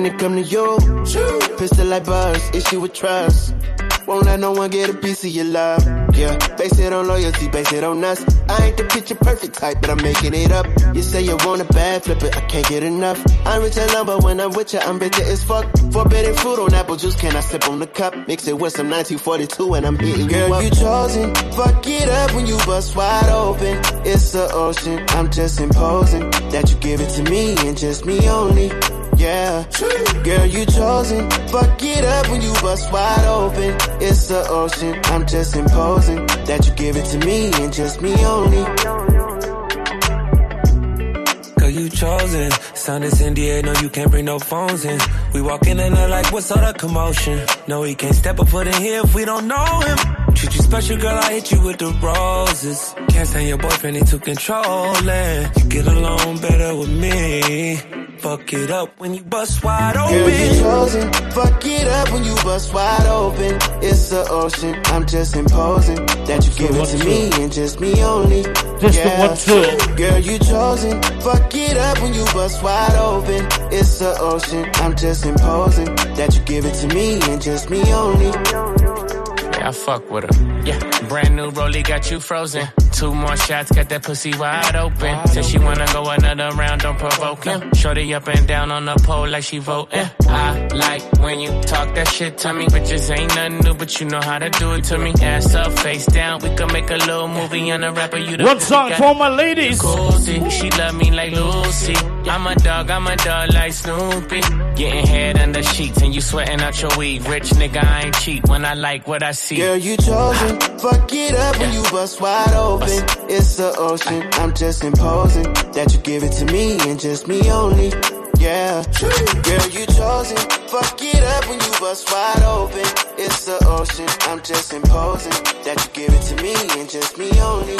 when it come to you. Pistol like buzz, issue with trust. Won't let no one get a piece of your love. Yeah, base it on loyalty, base it on us. I ain't the picture perfect type, but I'm making it up. You say you want a bad, flip it, I can't get enough. I'm rich and love, but when I'm with you, I'm bitter as fuck. Forbidden fruit on apple juice, can I sip on the cup? Mix it with some 1942 and I'm hitting you up. Girl, you chosen, fuck it up when you bust wide open. It's the ocean, I'm just imposing that you give it to me and just me only. Yeah, girl, you chosen. Fuck it up when you bust wide open. It's the ocean. I'm just imposing that you give it to me and just me only. Girl, you chosen. Sound is in the air, no, you can't bring no phones in. We walk in and like, what's all the commotion? No, he can't step a foot in here if we don't know him. Treat you special, girl, I hit you with the roses. Can't stand your boyfriend, he too controlling. You get along better with me. Fuck it up when you bust wide open. Girl, you chosen. Fuck it up when you bust wide open. It's the ocean. I'm just imposing that you give it to me and just me only. Just the one, two. Girl, you chosen. Fuck it up when you bust wide open. It's the ocean. I'm just imposing that you give it to me and just me only. I fuck with her. Yeah, brand new rollie got you frozen. 2 more shots, got that pussy wide open. Said she wanna go another round, don't provoke him. Shorty up and down on the pole like she voting. I like when you talk that shit to me. Bitches ain't nothing new, but you know how to do it to me. Ass up, face down, we can make a little movie on a rapper. You the one song for my ladies. Coolsy. She love me like Lucy. I'm a dog like Snoopy. Getting head under sheets and you sweating out your weed. Rich nigga, I ain't cheap when I like what I see. Girl, you chosen. Fuck it up when you bust wide open. It's the ocean. I'm just imposing that you give it to me and just me only. Yeah, girl, you chosen. Fuck it up when you bust wide open. It's the ocean. I'm just imposing that you give it to me and just me only.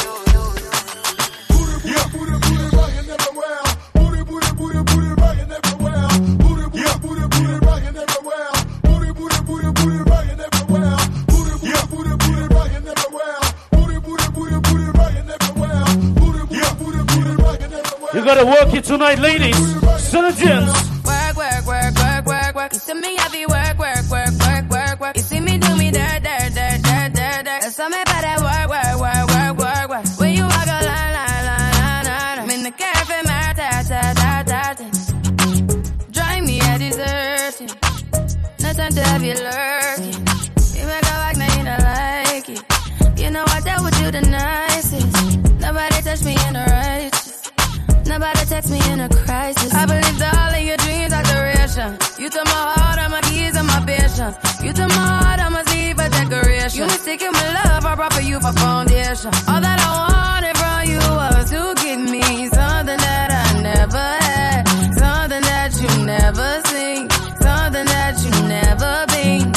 You gotta work it tonight, ladies. Surgeons. Work, work, work, work, work, work. You see me heavy work, work, work, work, work, work. You see me do me dirt, dirt, dirt, dirt, dirt, dirt. There's something about that work, work, work, work, work, work. When you walk a line, line, line, line, line. I'm in the cafe, my ta, ta, ta, ta, ta. Drive me a desertion. No time to have you lurking. You make a walk, now you don't like it. You know I dealt with you the nicest. Nobody touched me in the righteous. Nobody text me in a crisis. I believed all of your dreams are duration. You took my heart, all my keys, and my patience. You took my heart, I must leave a decoration. You mistaken my love, I brought for you for foundation. All that I wanted from you was to give me something that I never had, something that you never seen, something that you never been.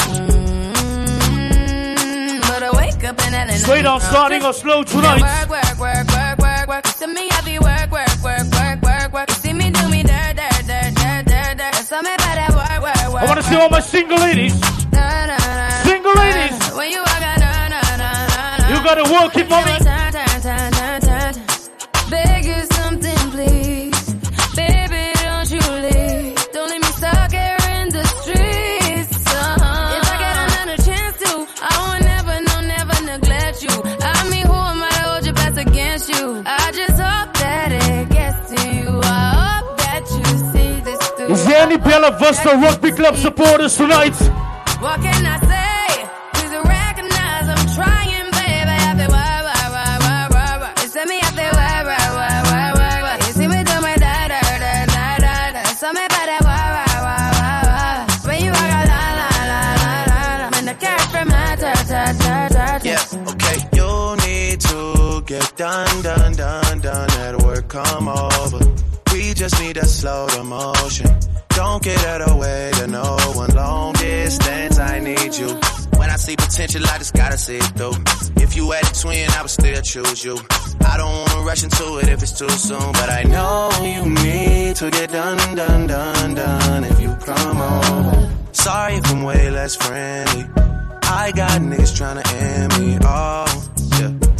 But I wake up and that straight on starting or slow tonight. Work, work, work, work, work, work. To me, I be work, work, work, work, work, work. You see me do me dirt, dirt, dirt, dirt, dirt, dirt. There's something about that work, work, work. I wanna see all my single ladies. Na, na, na, single ladies. When you walk out, na, na, na, na. You gotta work it, mommy. Turn, turn, turn, turn, turn. Beg you something, please. Baby, don't you leave. Don't leave me stuck here in the streets. If I get another chance to, I would never, no, never neglect you. I mean, who am I to hold your best against you? I just hope that it gets to you. I hope that you see this through. Is there any Bella Vista Rugby Club supporters tonight? What can I say? Please recognize I'm trying, baby. I feel work, work, work, work, work, work. You see me, I feel work, work, work, work, work, work. You see me do my da, da, da, da, da, da. Something about that work, work, work, work, work. When you walk out, la, la, la, la, la, la. When the cat from my ta, ta, ta, ta, ta. Yeah, okay. You need to get done, done, done, done. At work, come over. We just need to slow the motion. Don't get out of the way to no one. Long distance, I need you. When I see potential, I just gotta see it through. If you had a twin, I would still choose you. I don't wanna rush into it if it's too soon, but I know you need to get done, done, done, done. If you come over, sorry if I'm way less friendly. I got niggas tryna end me. Oh, yeah.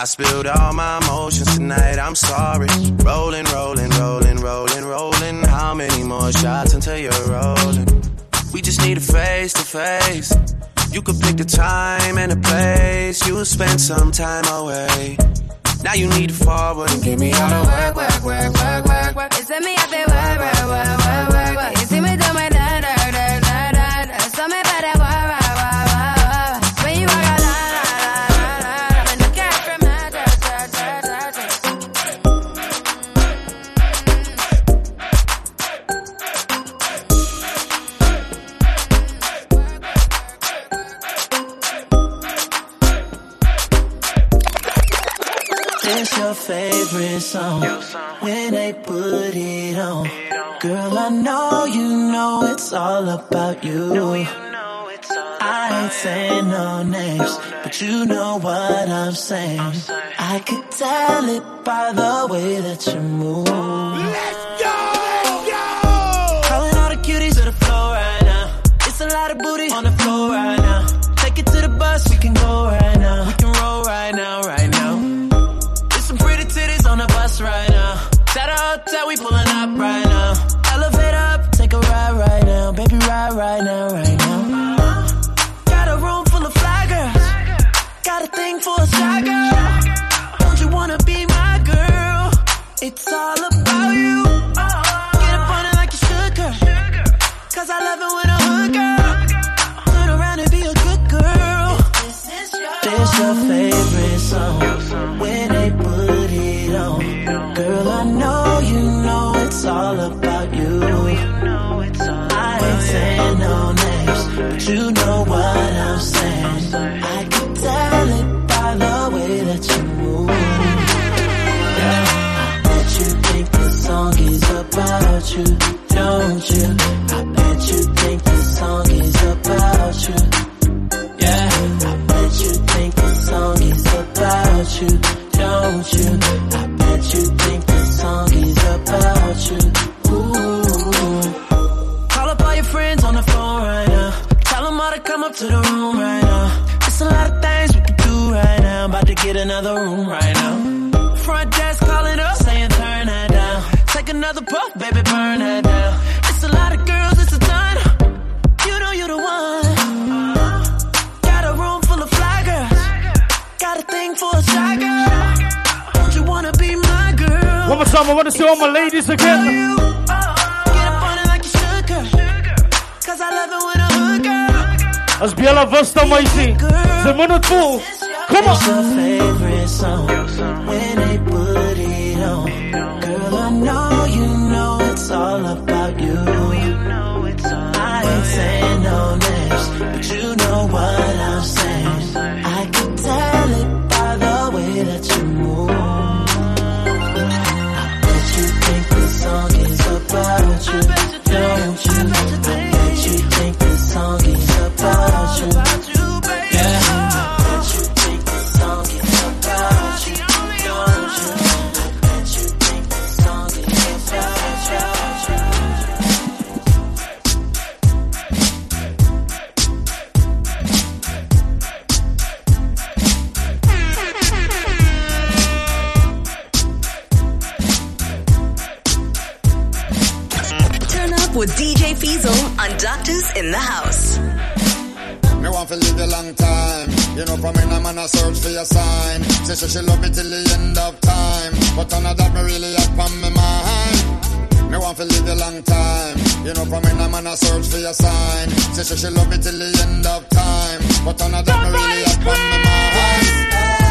I spilled all my emotions tonight, I'm sorry. Rolling, rolling, rolling, rolling, rolling. How many more shots until you're rolling? We just need a face to face. You could pick the time and the place. You'll spend some time away. Now you need to forward and give me all the work, work, work, work, work, work. You send me up there, work, work, work, work, work, work. You see me do my da da da da da da. So me better work, work, work, work, work. When you walk out, la la la la la. When you get from da da da da da da. It's your favorite song when they put it on. Girl, I know you know it's all about you. I ain't saying no names, but you know what I'm saying. I could tell it by the way that you move. Let's go! Calling all the cuties to the floor right now. It's a lot of booty on the floor right now. Take it to the bus, we can go right now. We can roll right now, right now. There's some pretty titties on the bus right now. At a hotel, we pulling up right now. Elevate up, take a ride right now. Baby, ride right now, right now. Got a room full of fly girls. Got a thing for a shy girl. Don't you wanna be my girl? It's all about you. Get up on it like you should, girl. Cause I love it when a hood girl. Turn around and be a good girl. This your favorite song when they put it on. Girl, I know you know it's all about you. I ain't saying no names, but you know what I'm saying. I can tell it by the way that you move. Yeah. I bet you think this song is about you, don't you? I bet you think this song is about you. Yeah. I bet you think this song is about you, don't you? I bet you think this song is about you. Ooh. Call up all your friends on the phone right now. Tell them all to come up to the room right now. It's a lot of things we can do right now. About to get another room right now. Front desk calling up, saying turn that down. Take another puff, baby, burn that down. It's a lot of girls, it's a ton. You know you're the one. Got a room full of fly girls. Got a thing for a shy girl. Don't you wanna be my girl? One more time, I want to see all my ladies again. Get up on it like you should, girl. Cause I love it when a hood girl. As Biela Vesta Mighty, the minute full. Come It's your on. favorite song when they put it on. Girl, I know you know it's all about you. I ain't saying no names, but you know what I'm saying. I can tell it by the way that you move. I bet you think this song is about you, don't you? I bet you think this song is about you. Yeah. I bet you think this song is about you, don't you? I bet you think this song is about you. Turn up with DJ Fizzle on Doctors in the House. Me want to live a long time. You know, from when I'm on a search for your sign. Say she love me till the end of time. But none of that me really up on my mind. Me want to live a long time. You know, from when I'm on a search for your sign. Say she love me till the end of time. But none of that me really up on my mind.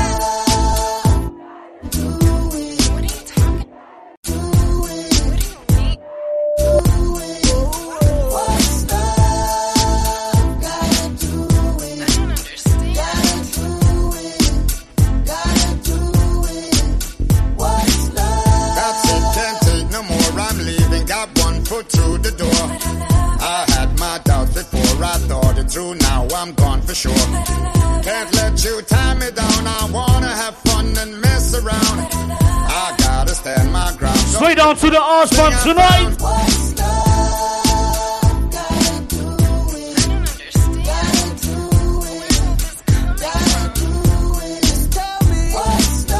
Through the door, I had my doubts before I thought it through. Now I'm gone for sure. Can't let you tie me down. I wanna have fun and mess around. I gotta stand my ground. Straight on to the Osborne tonight. What's love gotta do it? Gotta do it. Gotta do it. Just tell me what's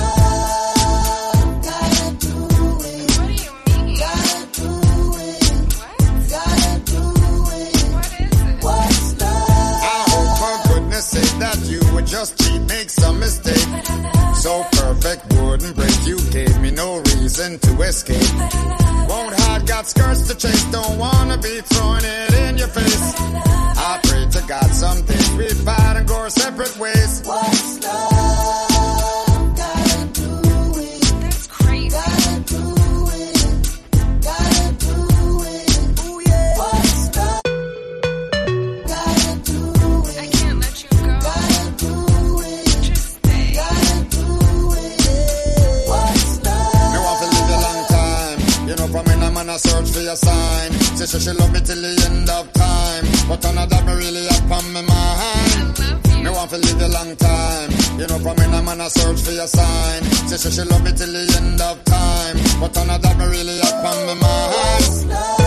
escape. Won't hard, got skirts to chase. Don't wanna be throwing it in your face. I pray to God some days we fight and go our separate ways. What's love? Gotta do it. That's crazy. Gotta do it. Gotta do it. Ooh, yeah. What's love? Gotta do it. I can't let you go. Gotta do it. Just stay. Gotta do it. What's love? Me want to live a long time. You know, from me, I'm on a search for your sign. Say she love me till the end of time. But none of that me really up on my mind. Me want to live a long time. You know, for me, I'm on a search for your sign. Say she love me till the end of time. But none of that me really up on my mind.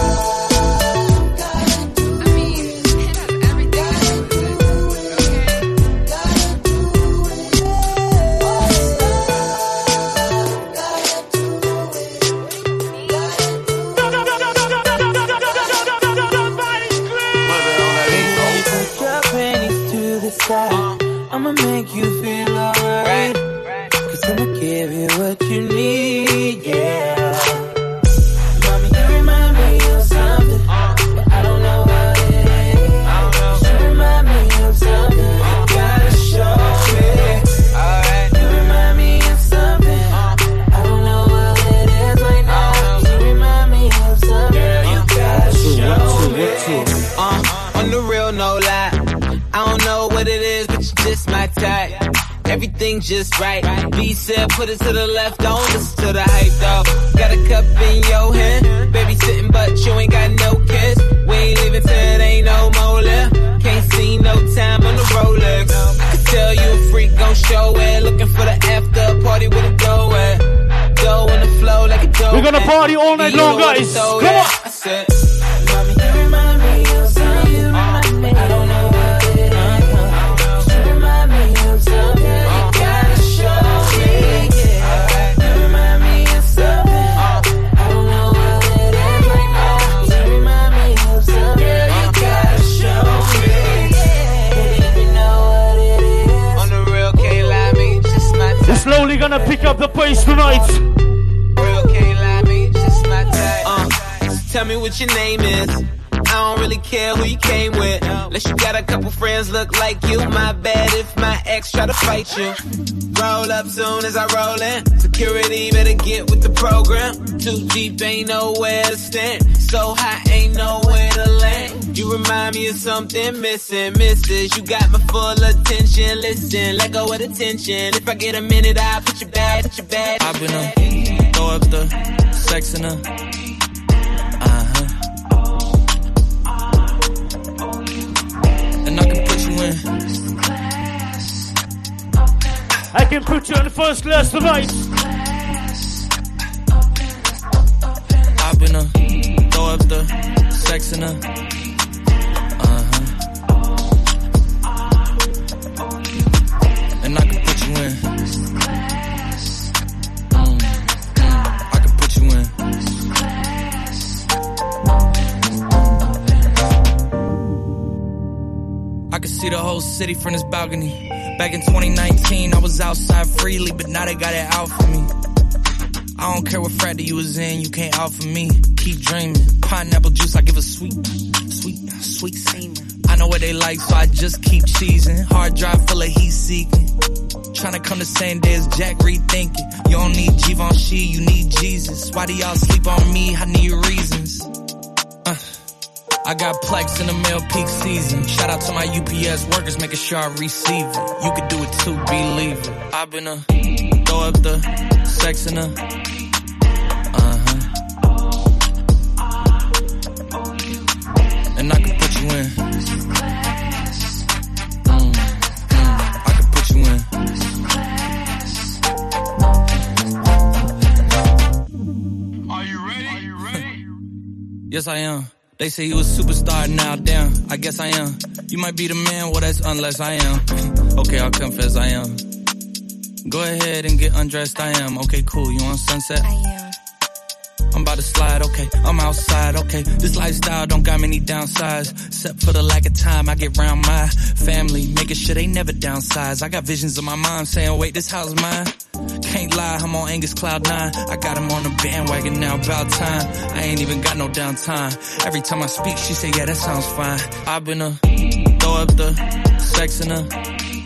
I'ma make you feel alright. Cause I'ma give you what you need, yeah. Mommy, you remind me of something, but I don't know what it is. You remind me of something, you gotta show me. Alright. You remind me of something, I don't know what it is right now. You remind me of something, you gotta show me. On the real, no lie. I don't know what it is, but you're just my type. Everything just right. B said put it to the left, don't listen to the hype, dog. Got a cup in your hand, baby sitting but you ain't got no kiss. We ain't leaving till it ain't no more left. Can't see no time on the Rolex. I can tell you a freak gon' show it. Looking for the after party with a dough at. Dough on the flow like a dough. We're gonna party all night long, guys. Come on. I said, mommy, you remind me of something. You remind me. I don't know. Slowly gonna pick up the pace tonight. Real can't lie, me, just my type. Tell me what your name is. I don't really care who you came with. Unless you got a couple friends look like you. My bad if my ex try to fight you. Roll up soon as I roll in. Security better get with the program. Too deep, ain't nowhere to stand. So high, ain't nowhere to land. You remind me of something missing, missus. You got my full attention. Listen, let go of the tension. If I get a minute, I'll put you back, put you back. I've been throw up the sex in her. And I can put you in. I can put you in the first class tonight. I've been throw up the sex in her. And I can put you in. I can put you in. I can see the whole city from this balcony. Back in 2019, I was outside freely, but now they got it out for me. I don't care what frat you was in, you can't out for me. Keep dreaming. Pineapple juice, I give a sweet semen. I know what they like, so I just keep cheesing. Hard drive full of heat seeking. Tryna come the same day as Jack rethinking. You don't need Givenchy, you need Jesus. Why do y'all sleep on me? I need reasons. I got plex in the mail peak season. Shout out to my UPS workers, making sure I receive it. You could do it too, believe it. I've been throw up the sex in her. And I can put you in. I can put you in. Are you ready? Yes, I am. They say he was a superstar, now damn, I guess I am. You might be the man, well that's unless I am. Okay, I'll confess I am. Go ahead and get undressed, I am. Okay, cool, you on Sunset? I am. I'm about to slide, okay, I'm outside, okay. This lifestyle don't got many downsides. Except for the lack of time I get around my family. Making sure they never downsize. I got visions of my mom saying, wait, this house mine? Can't lie, I'm on Angus Cloud 9. I got him on the bandwagon now, about time. I ain't even got no downtime. Every time I speak, she say, yeah, that sounds fine. I've been throw up the sex in her.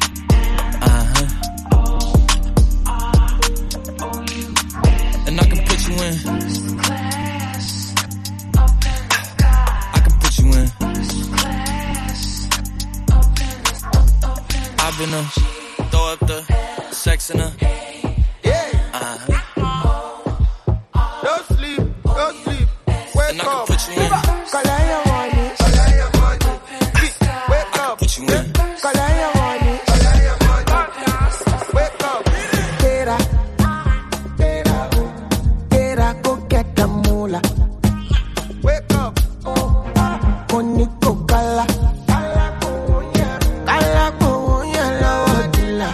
And I can put you in. I can put you in. I've been throw up the sex in her. Don't sleep, wake and I up. can put you in. Kalaya wani, wake up. Put you in. Kalaya wani, wake up. Tera, go get the moolah. Wake up. Koniko kala, kala konya la wadila.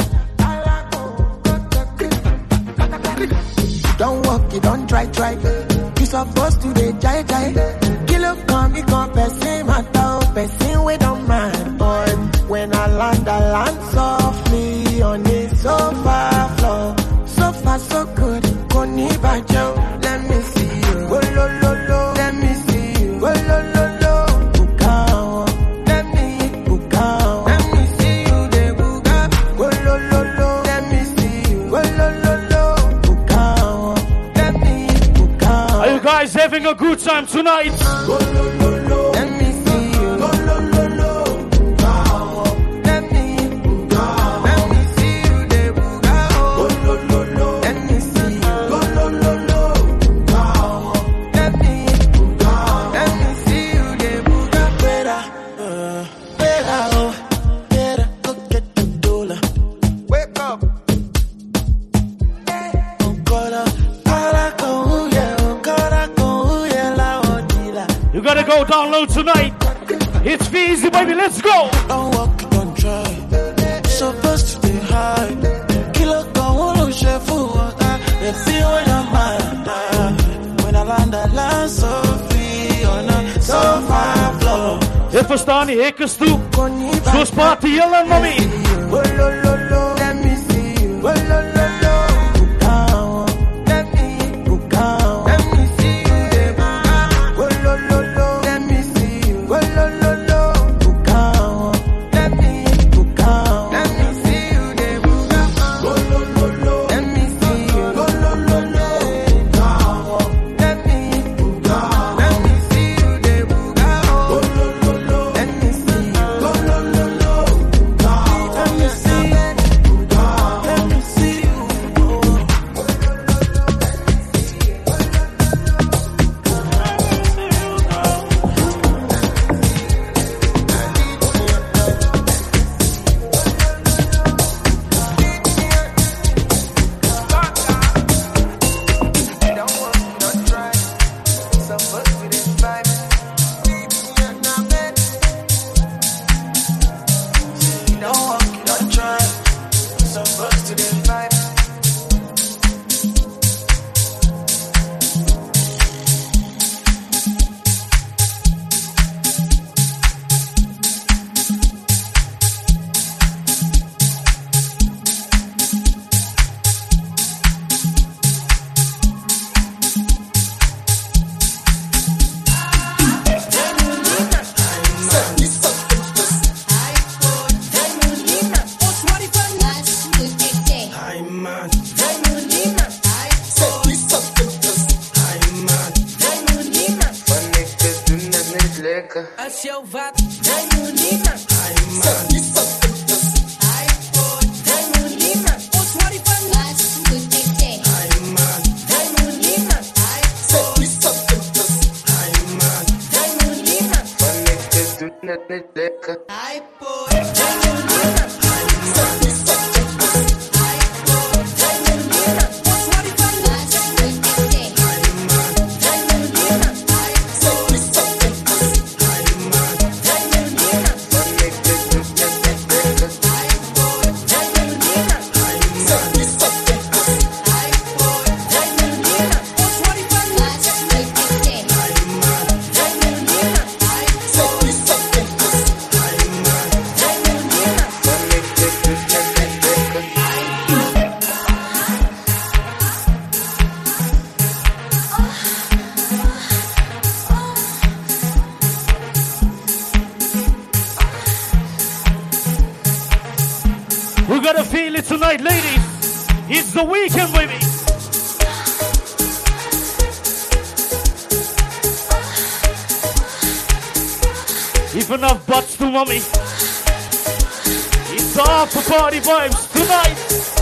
Don't walk, you don't try. You supposed to dey jai. Kill up, come, person, matter, person, we don't mind, boy. When I land softly on the sofa floor. So far, so good, Koni Bajo, let me see you. Oh, lo, let me see you. Oh, lo, Bukao, let me see you, de Buga. Oh, lo, let me see you. Oh, lo, Bukao, let me Bukao. Are you guys having a good time tonight? Let me see you. Bukao, let me see you, de Bugao. Let me see you. Bukao, let me see you, de Bugao. Better, go get the dollar. Wake up. You gotta go download tonight. It's easy, baby. Let's go. Don't walk, don't try. Supposed to be high. Kilo go chef water. They feel when I'm mad. When I land so free on a sofa floor. Ik verstaan die hekkers toe. Zo spaart die heel mommy. Let me see you. Als jouw wat, jij moet niet meer. feel it tonight, ladies. It's the weekend, baby. If enough butts to mommy. It's after party vibes tonight.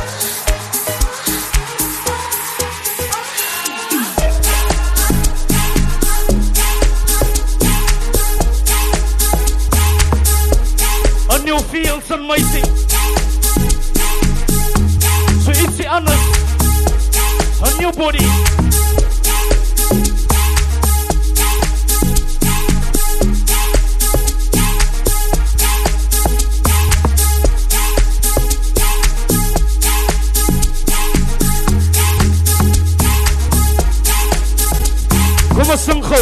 A new fields and mighty. So it's the honors. A new body. Como Sunko.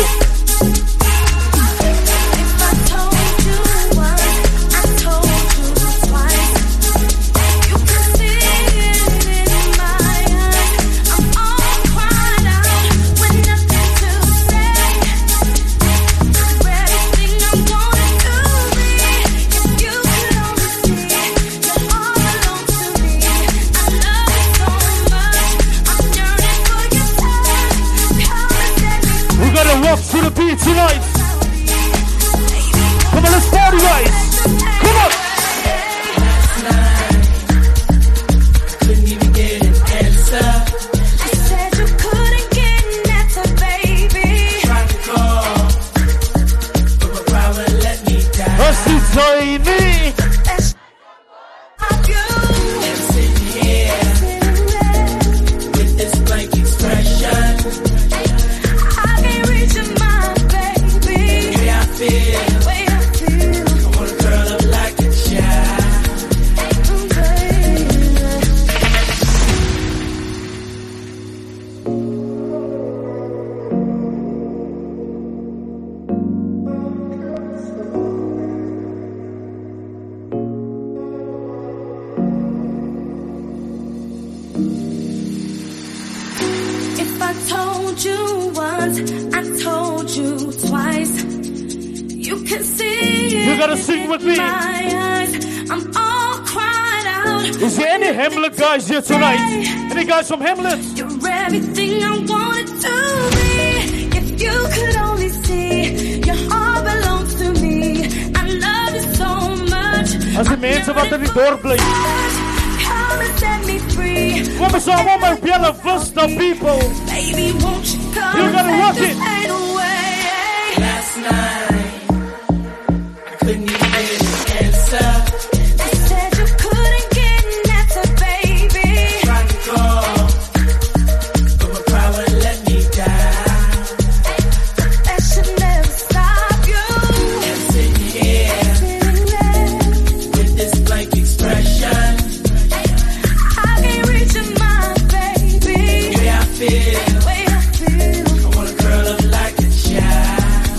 To the beat tonight. Come on, let's party, guys. Come on. Couldn't even get an answer. You said you couldn't get an answer, baby. Tried to call, but my power let me down. What's it saying me? And sitting here with this blank expression. I wanna curl up like a child. If I told you once, I told you twice. You can see you gotta sing with me. Eyes, I'm all cried out. Is there any Hamlet guys here tonight? Any guys from Hamlet? You're everything I wanted to be. If you could only see, your heart belongs to me. I love you so much. As die mense wat in die dorp bly. Come and set me free. Kom eens aan, my Bella Vista people. Baby, won't you come? You gotta rock it. Away. Last night. Couldn't even get an answer. You said you couldn't get an answer, baby. Tried to call, but my power let me down. That should never stop you. And sitting here with this blank expression. I can't reach your mind, baby. The way I feel. I wanna curl up like a child.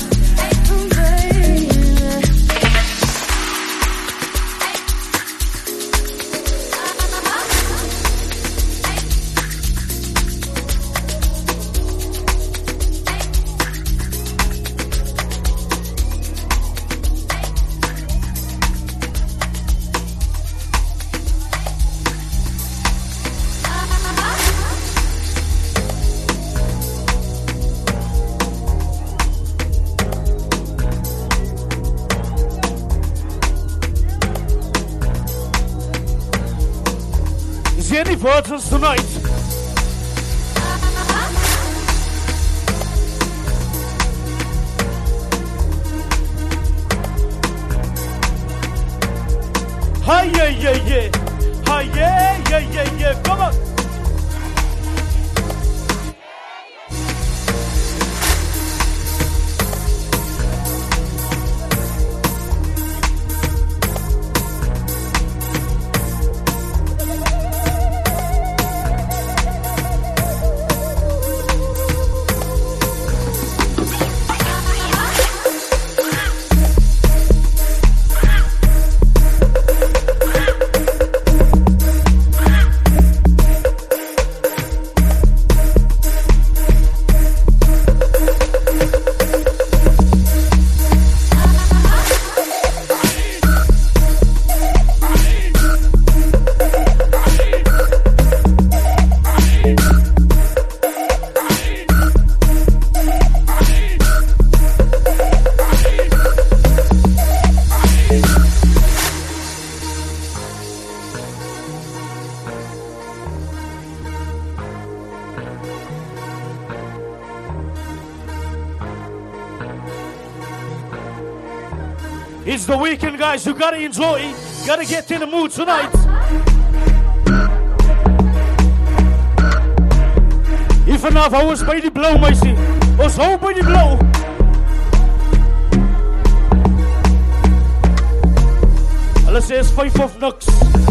Is there any virgins tonight? Hi, yeah. Hi, yeah. Come on. It's the weekend, guys. You gotta enjoy. Gotta get in the mood tonight. Hier vanaf hou ons by die blauw, meisie. Ons hou by die blauw. Hulle sê is 5 of niks.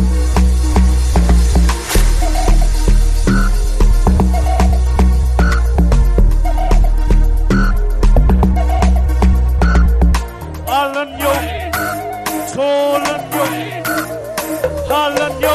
Allen yo, Tolen yo, Allen yo.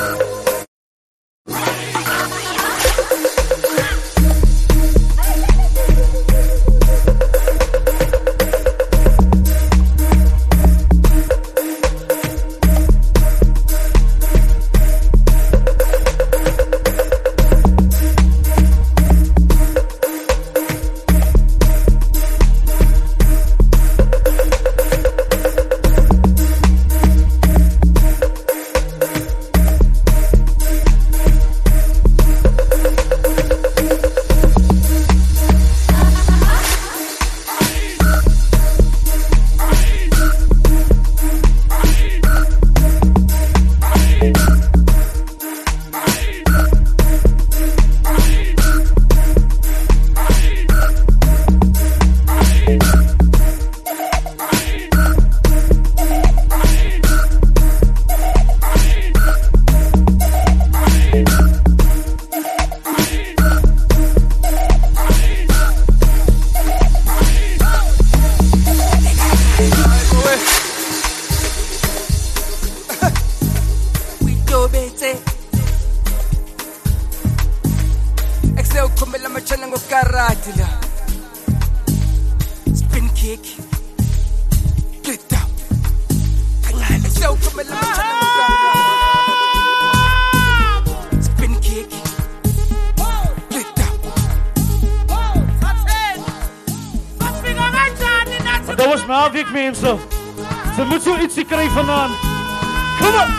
Ze moet zo iets krijgen vandaan. Kom op!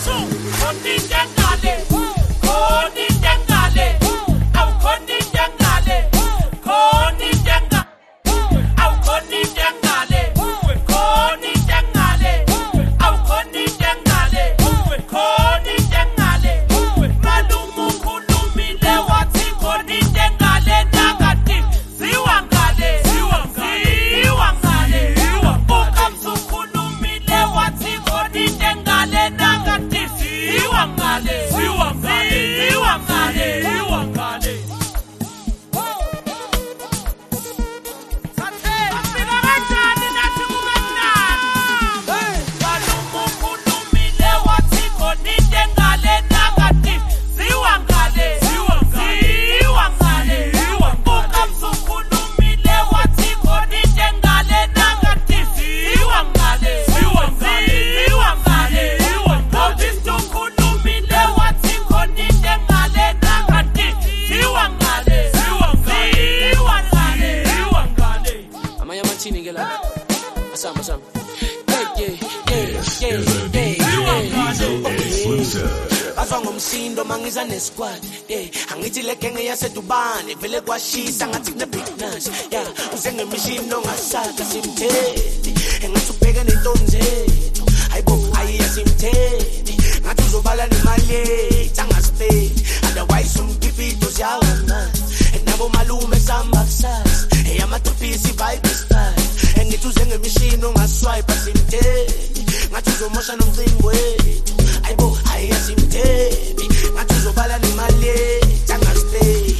Msindo mangiza nesquad, yeah. Angithi le gang yasedubane vele kwashisa ngathi kune big nash, yeah. Uzenge mishino ngasaka simtheni, engathi ubheka nentombi zethu, hayibo ayiyasimtheni, ngathi uzobala nemali yethu angasipeni, otherwise umphipito ziyawama, nabo malume samba kusasa, eyamatripisi vibe style, engithi uzenge mishino ngaswipe simtheni, ngathi uzomosha nomcimbi wethu, hayibo ayiyasimtheni. Bala ni mali, changa stay.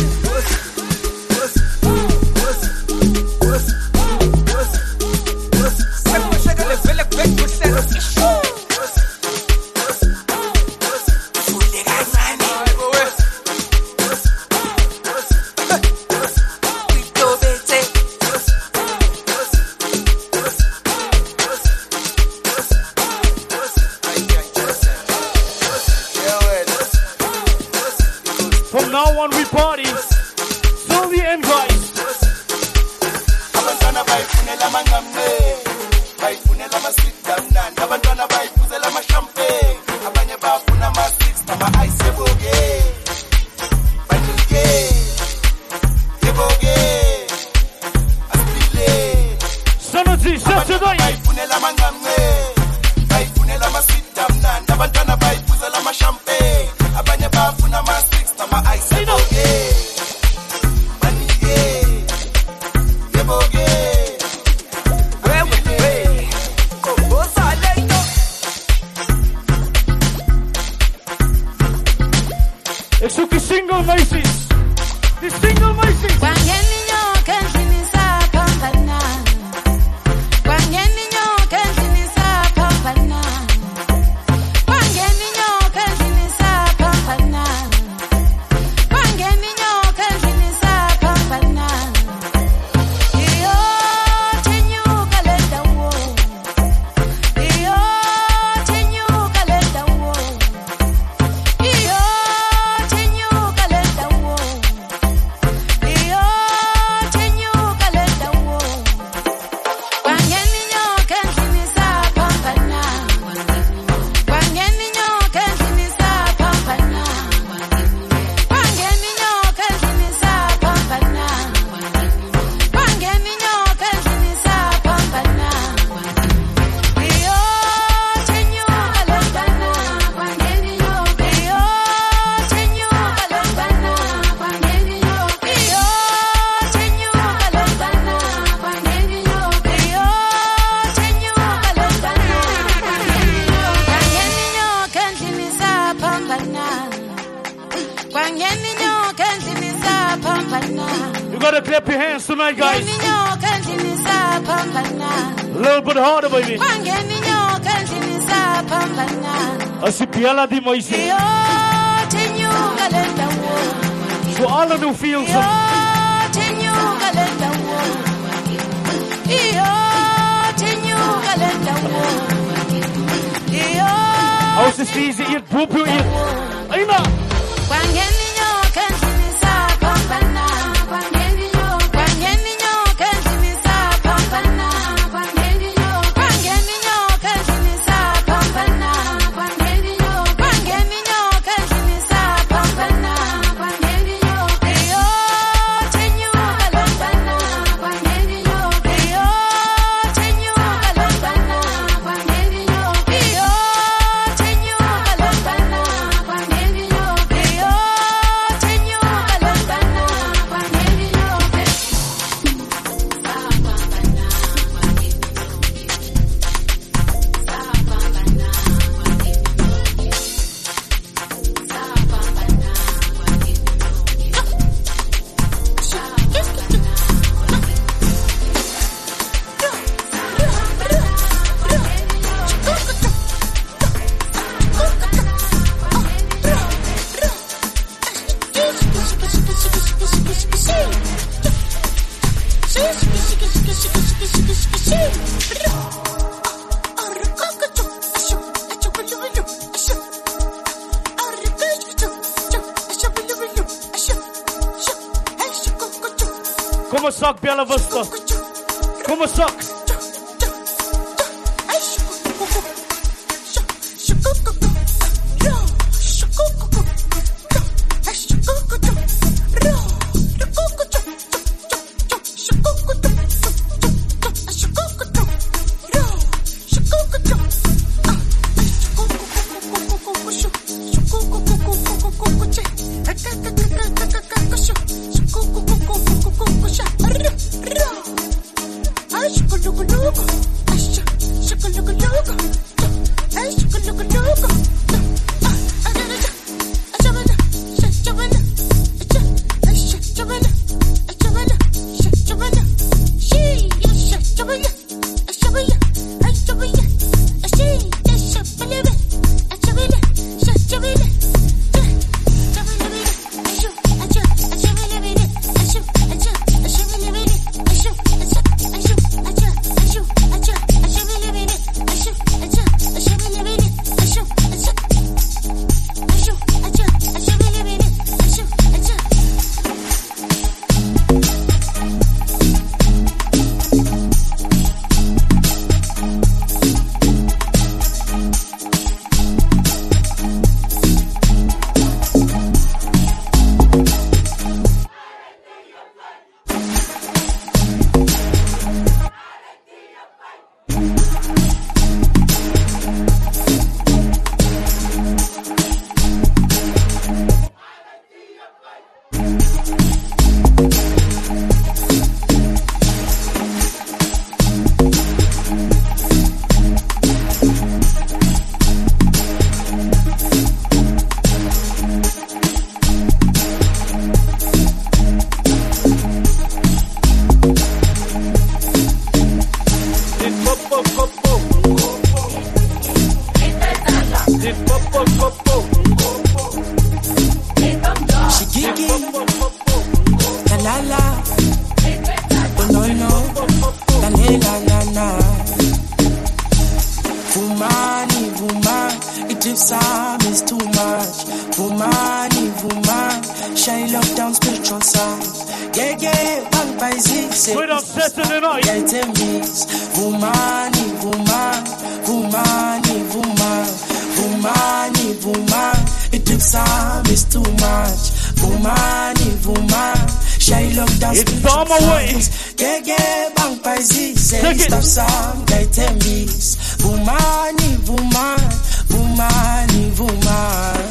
From now on we party till the end, guys. Abantwana bayifunela mangamne, bayifunela ma-sweet damnandi, abantwana bayifuzela ama-champagne, abanye bafuna ama-six nama-ice yeboke, banike, yeboke, asipile. Sanity, Saturday. single Macy's. The single Macy's. You gotta clap your hands tonight, guys. A little bit harder, baby. Asipiala di Moise. So all of you feel some. How's this easy? Eat, poop, you eat. Aina. Come suck, Bella Vista. Come suck. Shikiki, kalala, onoino, kalela nana. Vumani, vuma, it is some is too much. Vumani, vuma, shine lock down spiritual sounds. Yeah, bang by six. Wait up, Saturday night. Vumani, vuma, vumani, vuma, vumani, vuma, it is some is too much. Vumani, vuma, shine lock down spiritual sounds. Yeah, bang by six. Stop some, get them beats. Vumani, vuma, vumani, vuma.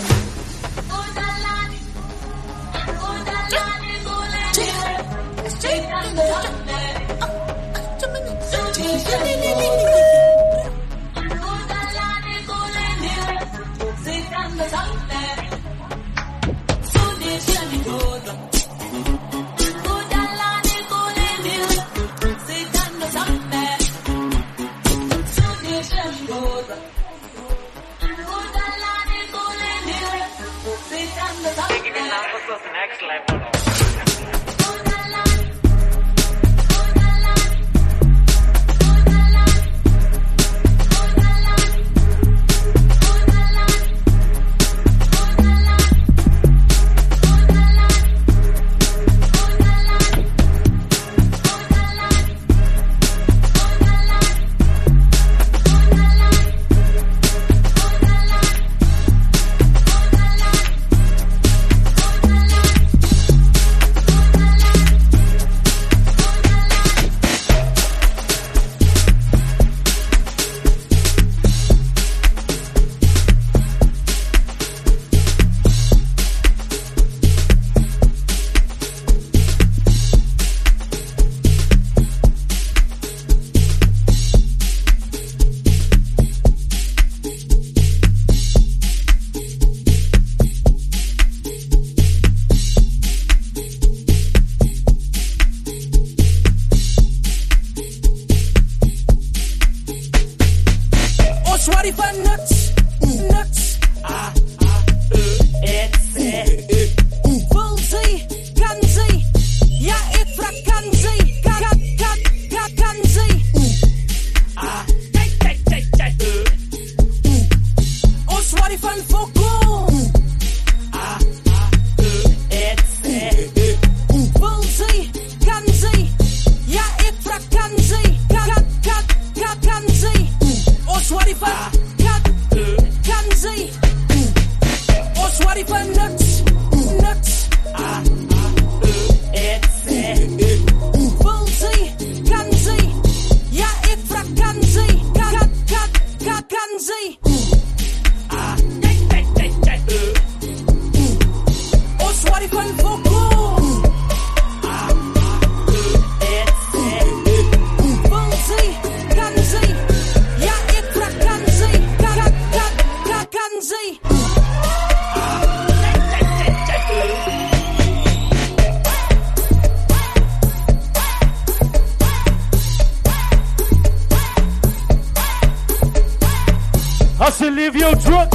Hustle, leave your truck.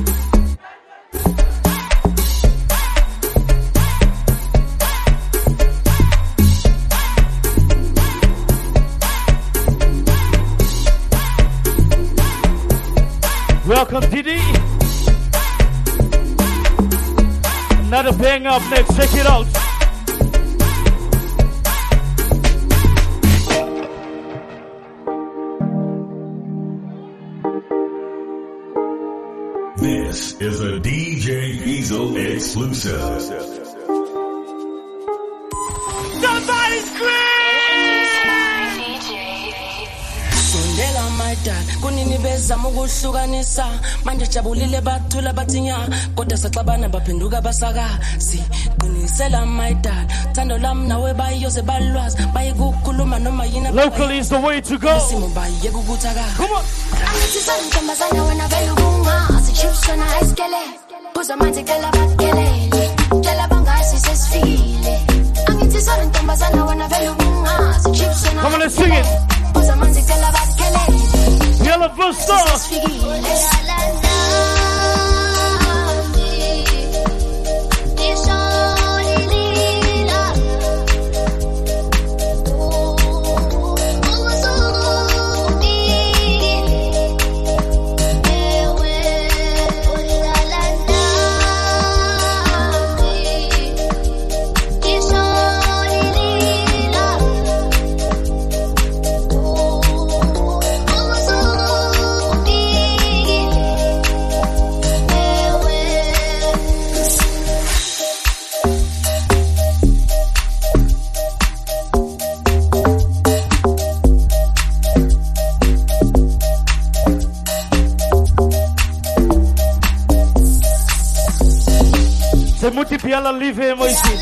Welcome, Didi. Another bang up next. Check it out. This is a DJ Fizo exclusive. Somebody Sondela my dad, kunini bezama ukuhlukanisa manje jabulile bathula bathinya kodwa saxabana baphenduka basaka si qinisela my dad thando lam nawe bayiyoze balwazi bayikukhuluma noma yina locally is the way to go. Simo bayeke ukuthaka. Come on. Angithi santombazana wena vele ubunga asichips wena iskele buza manje kela bakelele kela bangasi sesifile angithi santombazana wena vele ubunga asichips wena. Come on, let's sing it. Buza manje kela bakelele Yellow first star. Se multiplia la live moi ici.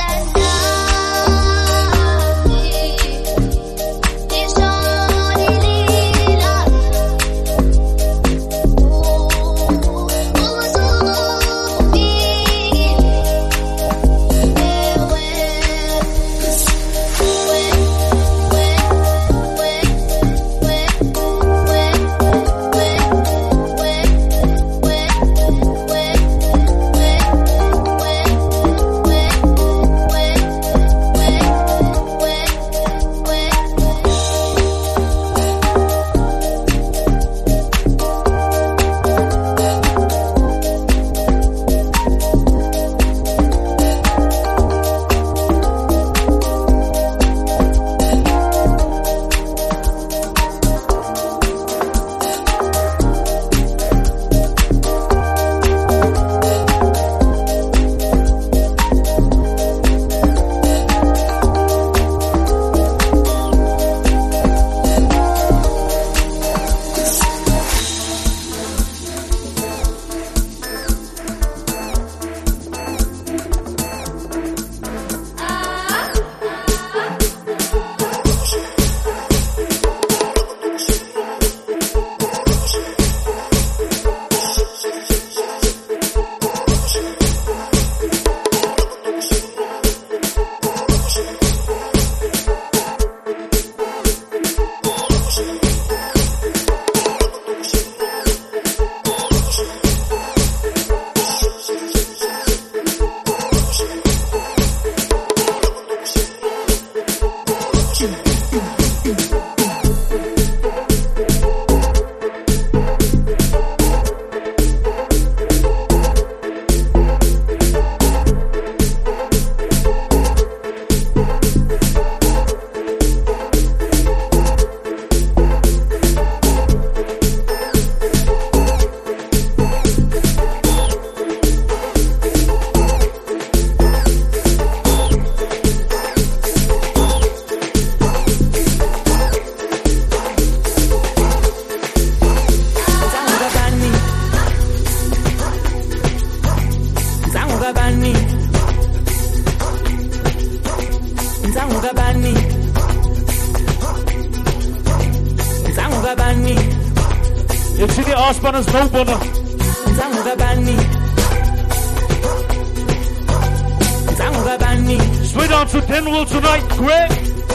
Straight on to Denwell tonight, Greg.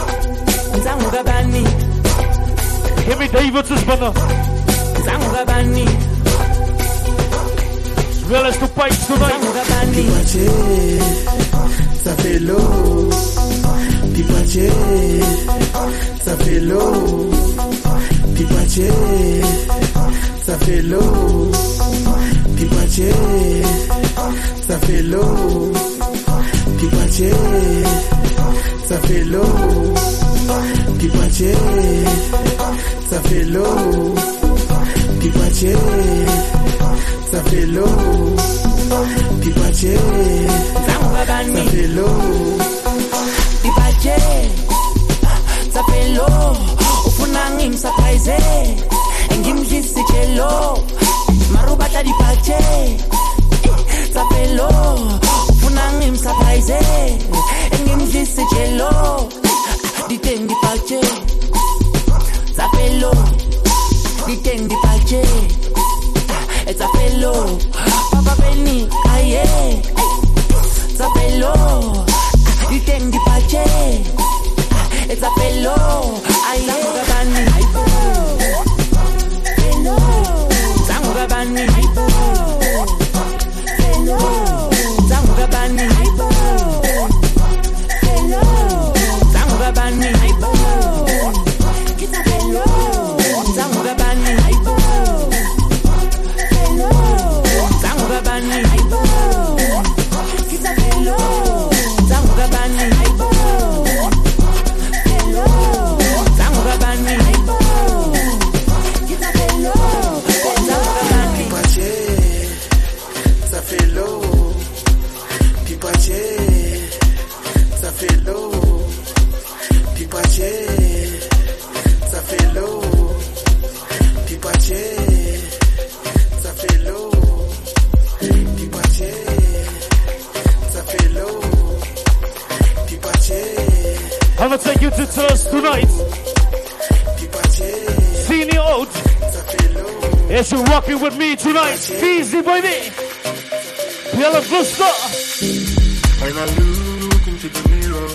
Give me David's banner. As well as the pipes tonight. Ça fait l'eau. Pipache, ça fait l'eau. Pipache, ça fait l'eau. Pipache, ça fait l'eau. Pipache, ça fait l'eau. Pipache, ça fait l'eau. Pipache, ça fait l'eau. Pipache, ça fait l'eau. Pipache, ça fait l'eau. Ufuna ngimsurprise, ngimjisi chelo. Marubata dipache, ça fait l'eau. Ufuna ngimsurprise, ngimjisi chelo. Diteng dipache, ça fait l'eau. Diteng dipache, ça fait l'eau. Papa Benny, aye, ça fait l'eau. Diteng dipache, ça fait l'eau. Aye, Gabani, hello, Zango Gabani, hello, Zango Gabani, hello, Zango Gabani, kita hello, Zango Gabani, hello, dedicated to us tonight. Senior out. Yes, you're rocking with me tonight. Easy, baby. Yellow Vista. When I look into the mirror,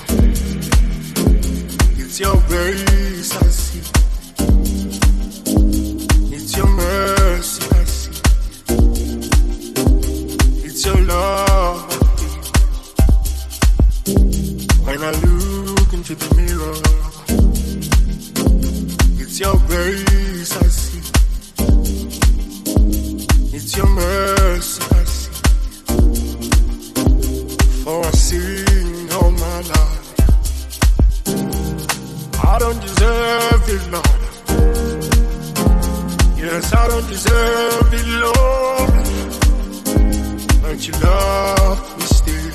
it's your grace I see. It's your mercy I see. It's your love. When I look into the mirror, it's your grace I see. It's your mercy I see. For I sing all my life. I don't deserve it, Lord. Yes, I don't deserve it, Lord. But you love me still.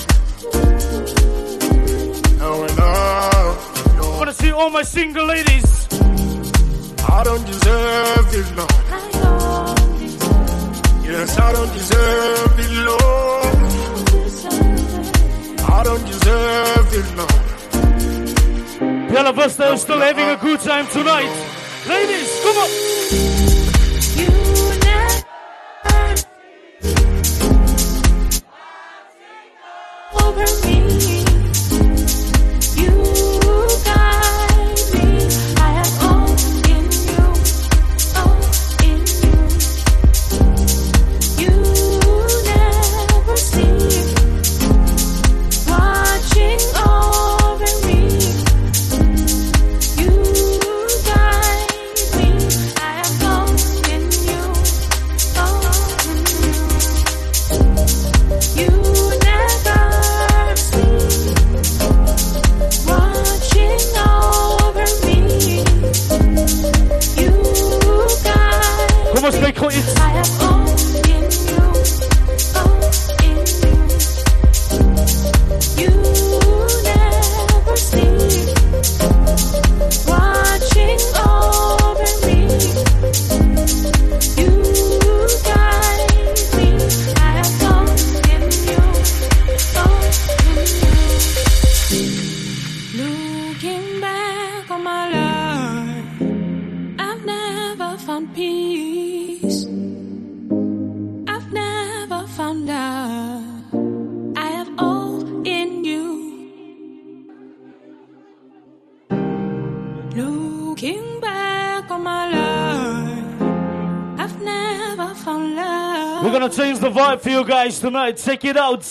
I want to see all my single ladies. I don't deserve it, Lord. Yes, I don't deserve it, Lord. I don't deserve it, Lord. Yellow Vista is still having a good time tonight. Ladies, come on. Over me. Change the vibe for you guys tonight. Check it out.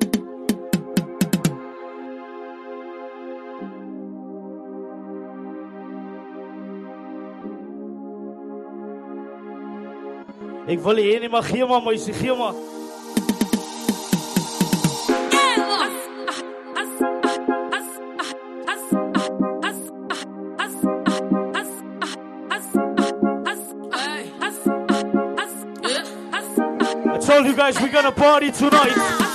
Ik wil je niet maar hier maar, je hier maar. I told you guys we're gonna party tonight.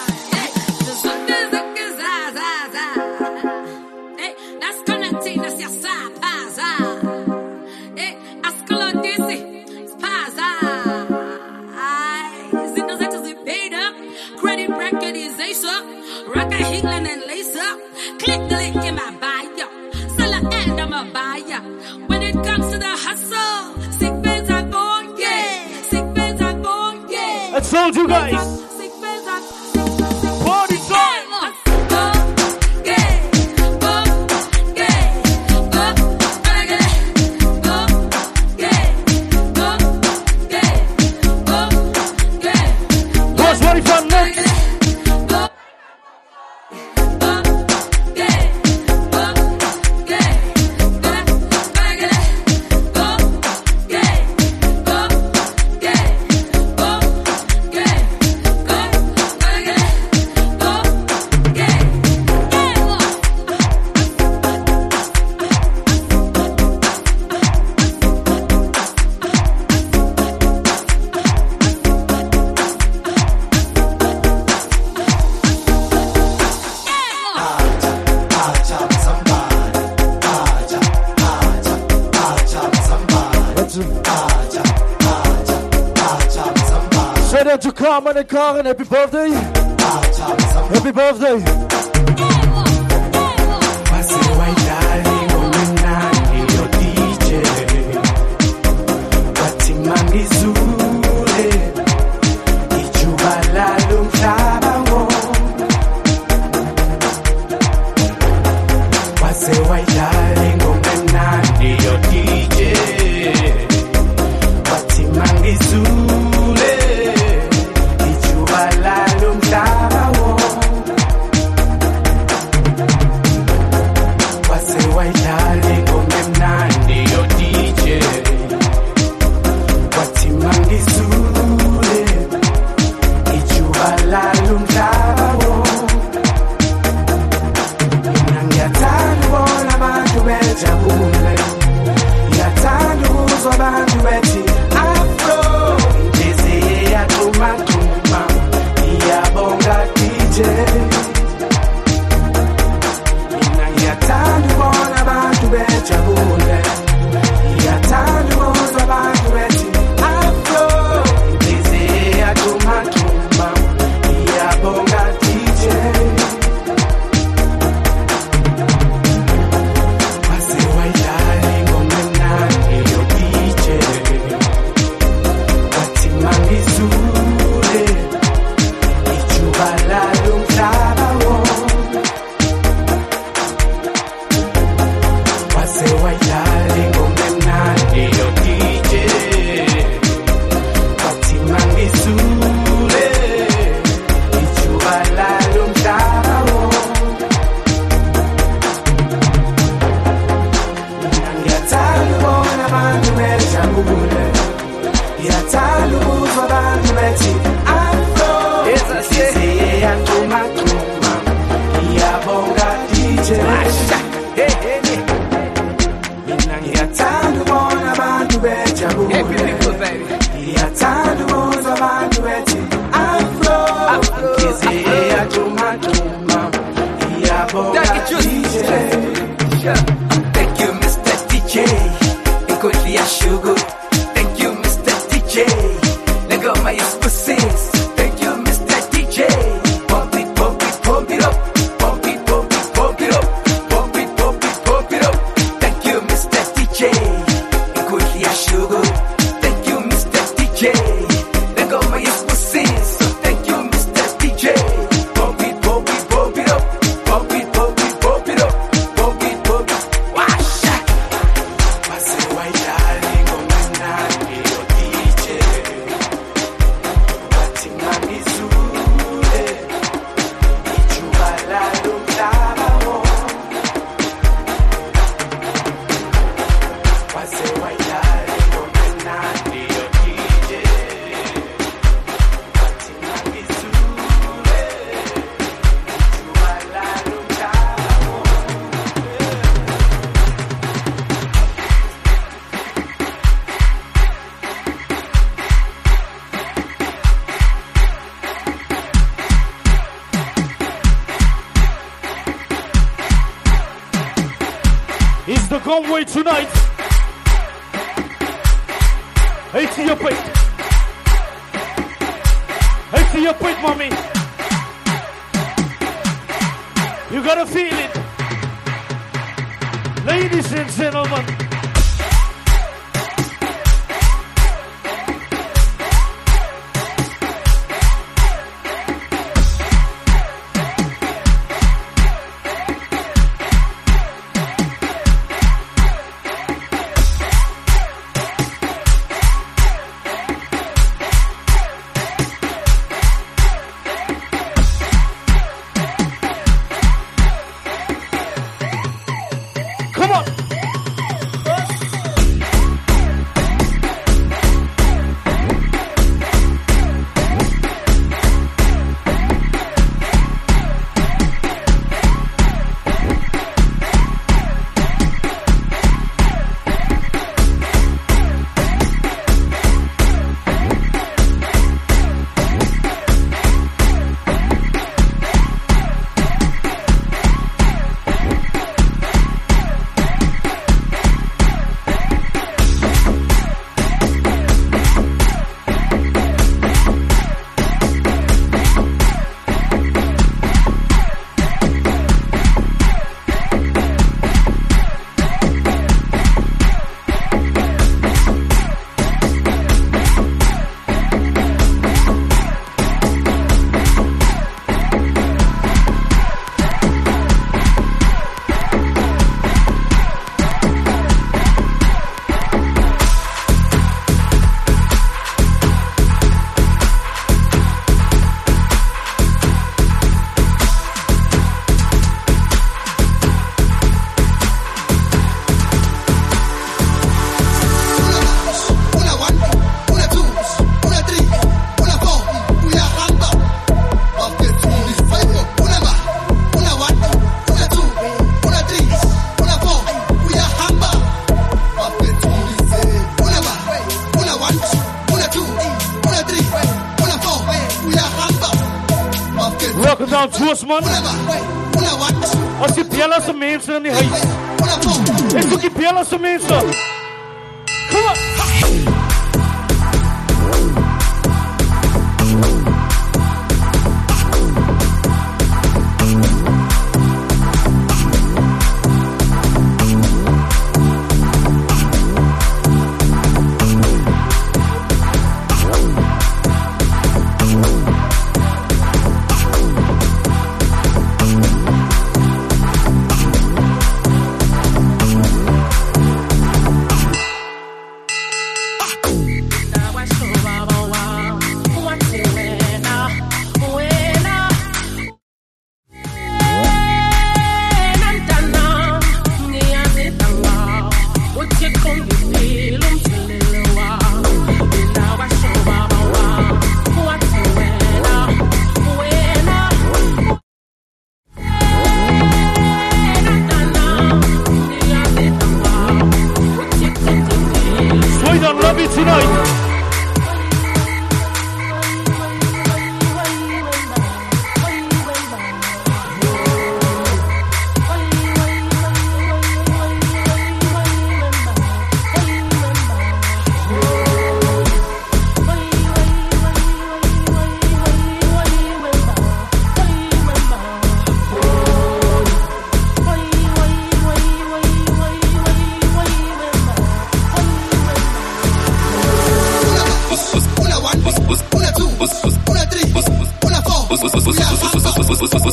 When it comes to the hustle, sick fans are going, yeah. Sick fans are going, yeah. I told you guys. Party time. What's ready for next? To come and car and happy birthday. Happy birthday. I say white die. ngiyathanda ukuzwa abantu bethi afro ngiyathumathuma ngiyabonga DJ mina ngiyathanda ukubona abantu bejabule ngiyathanda ukuzwa abantu bethi afro ngiyathumathuma ngiyabonga DJ. Thank you Mr. DJ Inkosi ya sugar. Thank you Mr. DJ Lego my expressions. Thank you Mr. DJ Pump it, pump it, pump it up. Pump it, pump it, pump it up. Pump it, pump it, pump it up. Thank you Mr. DJ Inkosi ya sugar. Thank you Mr. DJ Lego my expressions. Thank you Mr. DJ Pump it, pump it, pump it up. Pump it, pump it, pump it up. Pump it, pump it. Wash it. Mase white darling, oh my God, yo DJ. Batima mizule, ichubala lumdabo. Mase white darling, oh my God, yo DJ. Batima mizule, ichubala lumdabo. It's the convoy tonight. Hey to your plate. Hey to your plate, mommy. You gotta feel it. Ladies and gentlemen. Come on. Welcome down to us, man. Als je bellen aan mensen in die huis. Ik zoek je bellen aan mensen. Kom op.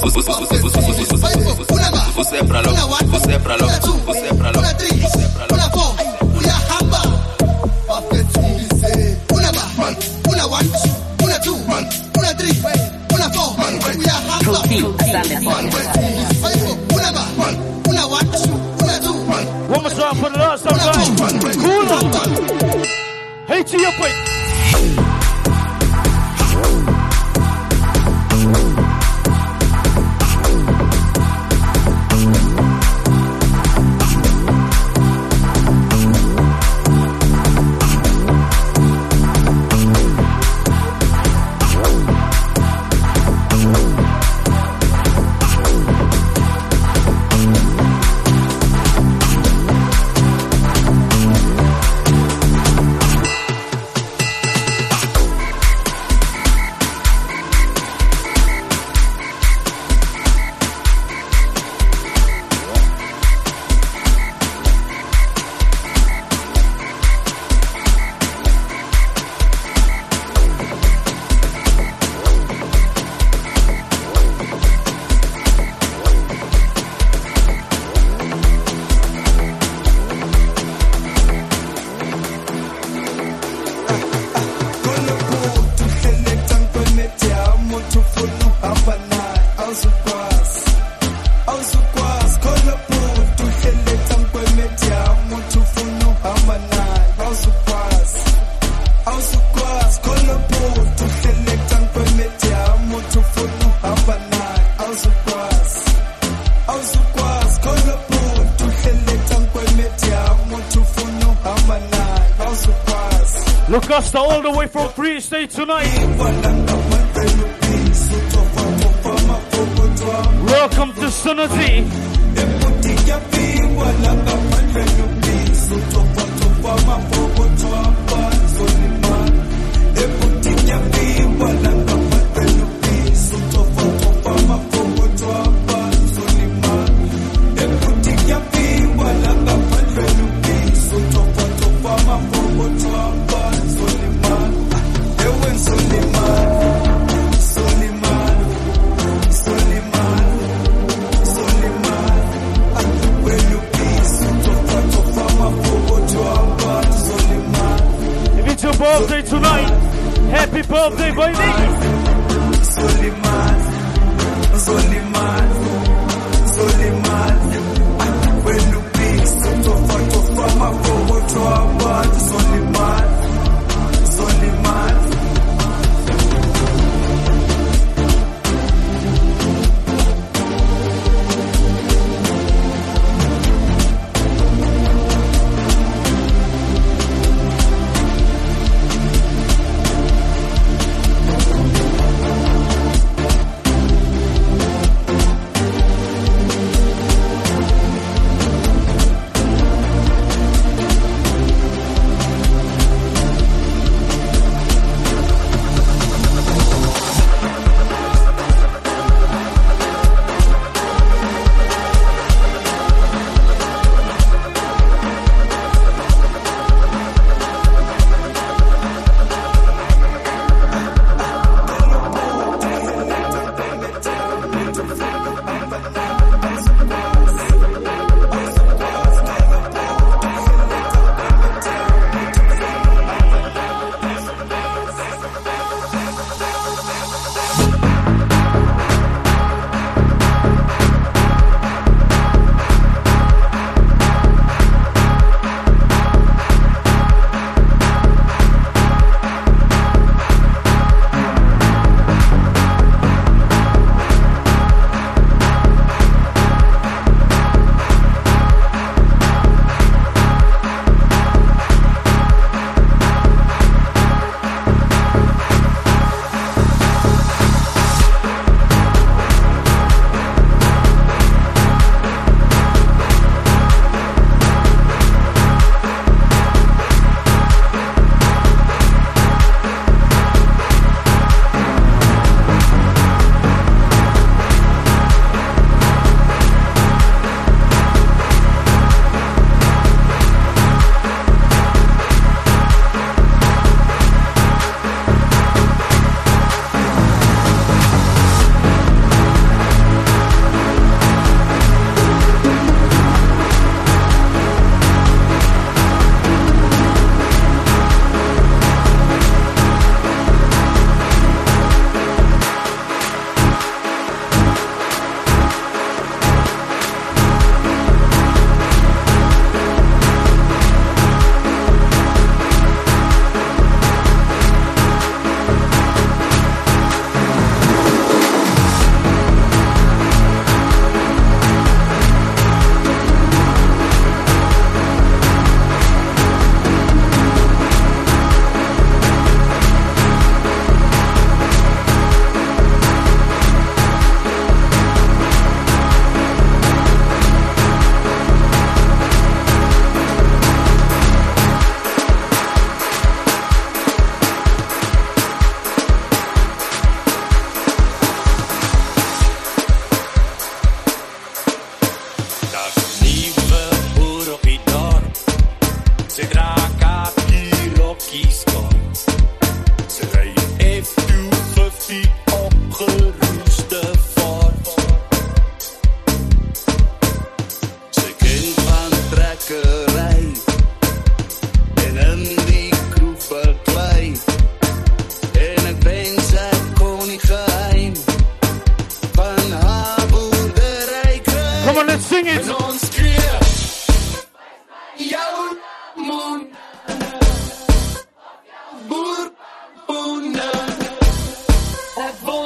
Você pra logo, você pra logo, você pra logo, você pra logo. Una hamba, perfect dice. Una ba, una one, una two, una three, una four. We are hamba. Una ba, una one, una two. One more time for the last time, guys. Cool on. Hey, to your point. Lucasta all the way from Free State tonight. Welcome to Sunati. Birthday tonight. Happy birthday, baby. Soliman. When you be so from a forward to a bad Soliman.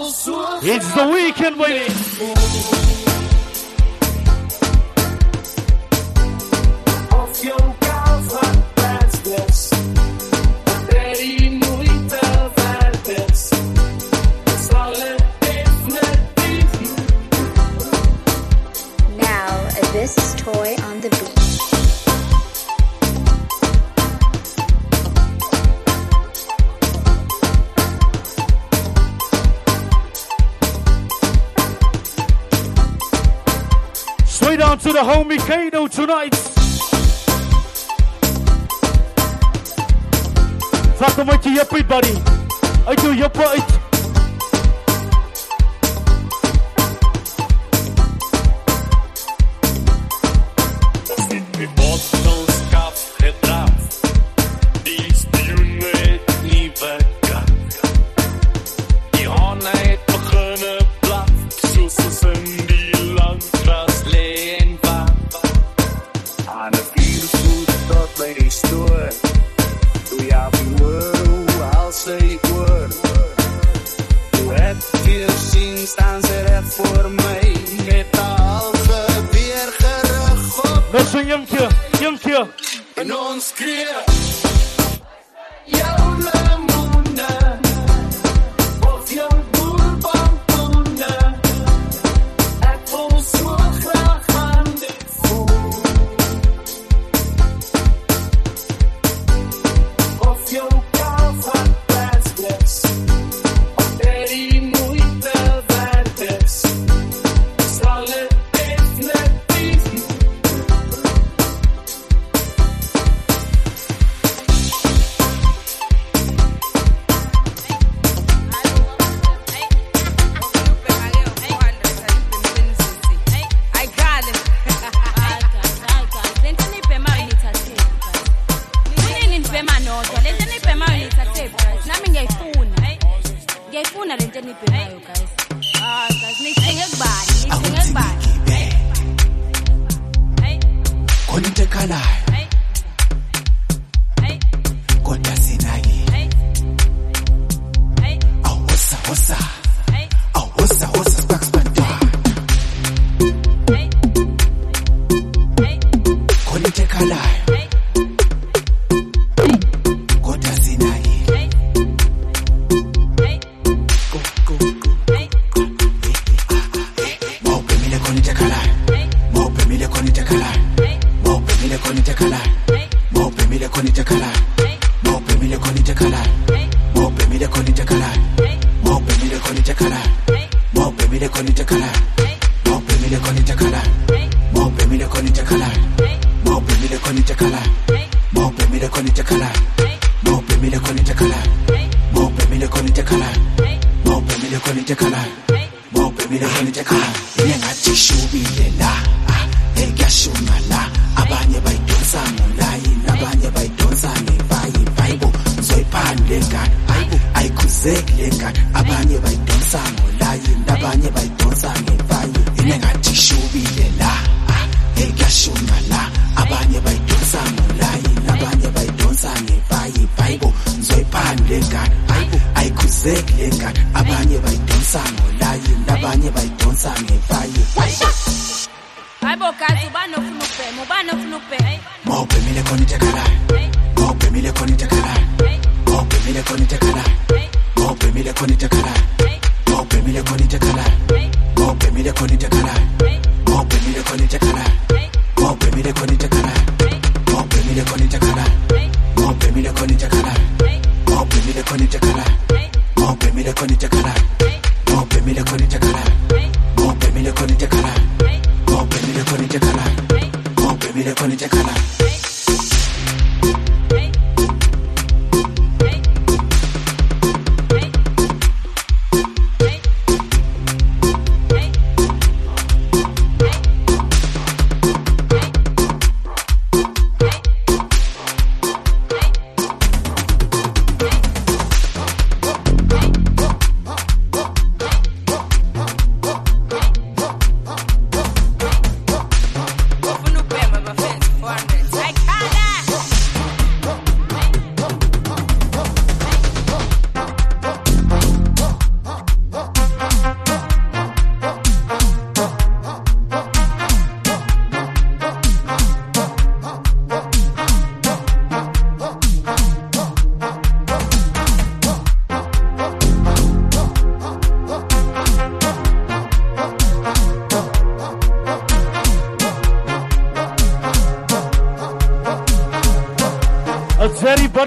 It's the weekend, baby. Of jou kaal van prijsbes. Dat die moeite waard is. Zal het definitief. Now, this is Toy on the beat. Straight on to the homie Kano tonight. Fuck met je juppie, buddy. Uit je juppen uit. Die botons kap gedraaf. Die stuurde het nieuwe kak. Die honne het beginnen blaf. Soos in die lang gras lê en wag. Aan 'n vuurvoet tot by die stoor. Doe jy hoe I'll say word. Toe het hier sien staan ze er voor my. Met al geweer gerig op. Dat is een jumkje. En ons kreeg jou lemoene. Of jou boerbampoene. Ek wil so graag aan dit voel. Of jou kaal van prijsbes. Of die moeite waard is. Zal het definitief.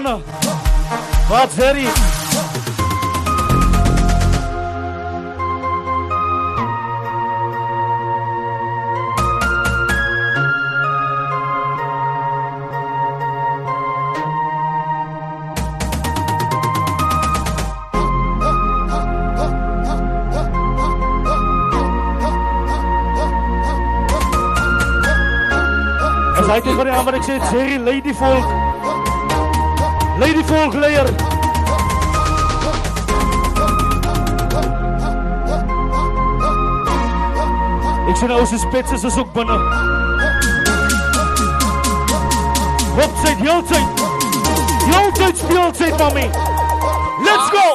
binnen. Wat Zerry? Hij doet van de maar ik zeg Zerry, Lady Folk. Lady Folk Layer. Ik zie nou zijn spitsen, ze zoek binnen. Hopzijд, heel tijd. Heel tijd, speeltijd, mami. Let's go!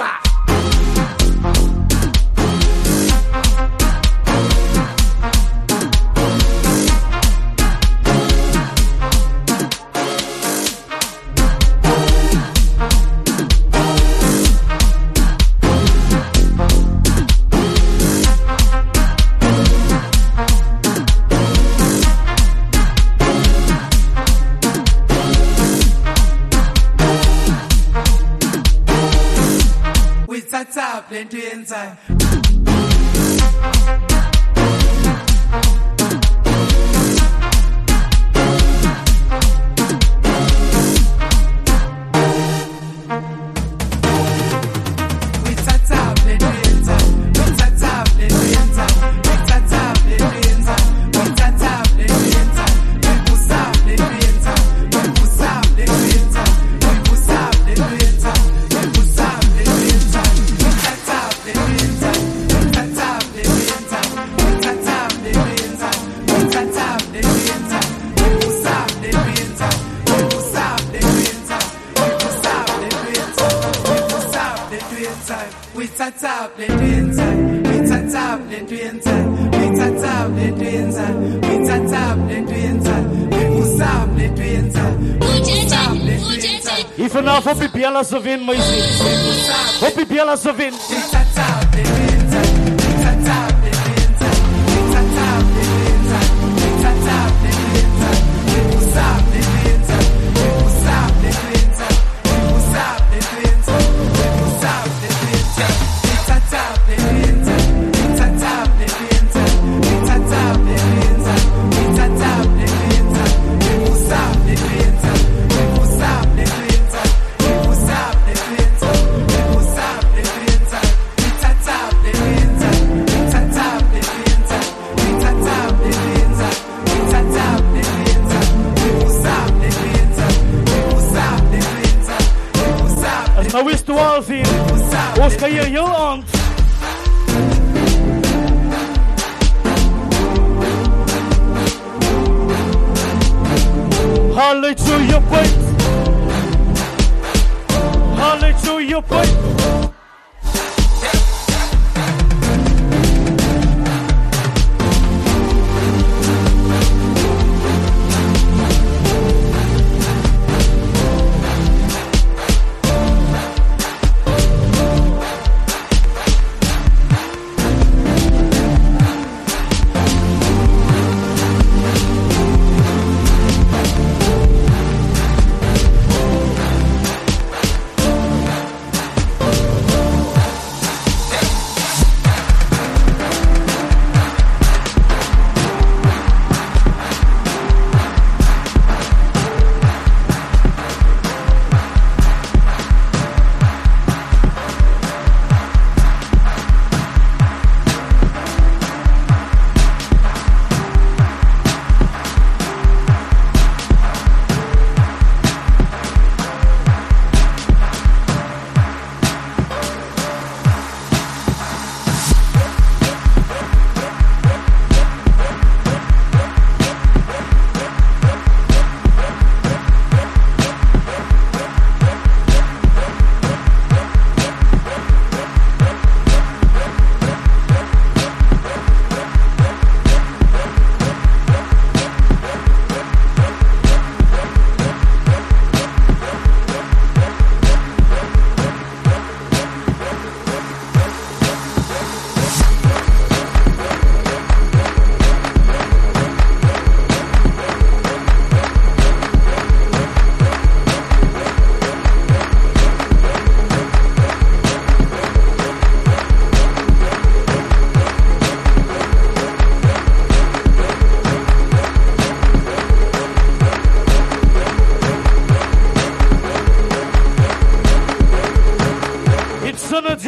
Plenty inside. Hopi Biela să vin, măi zi. Hopi Biela să vin. Nou is de walvier, Oscar hier heel aan. Hallelujah, boy. Hallelujah, boy.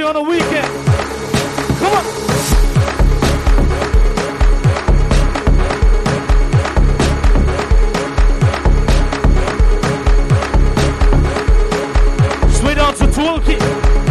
on the weekend. Come on. Straight out to Toolkit.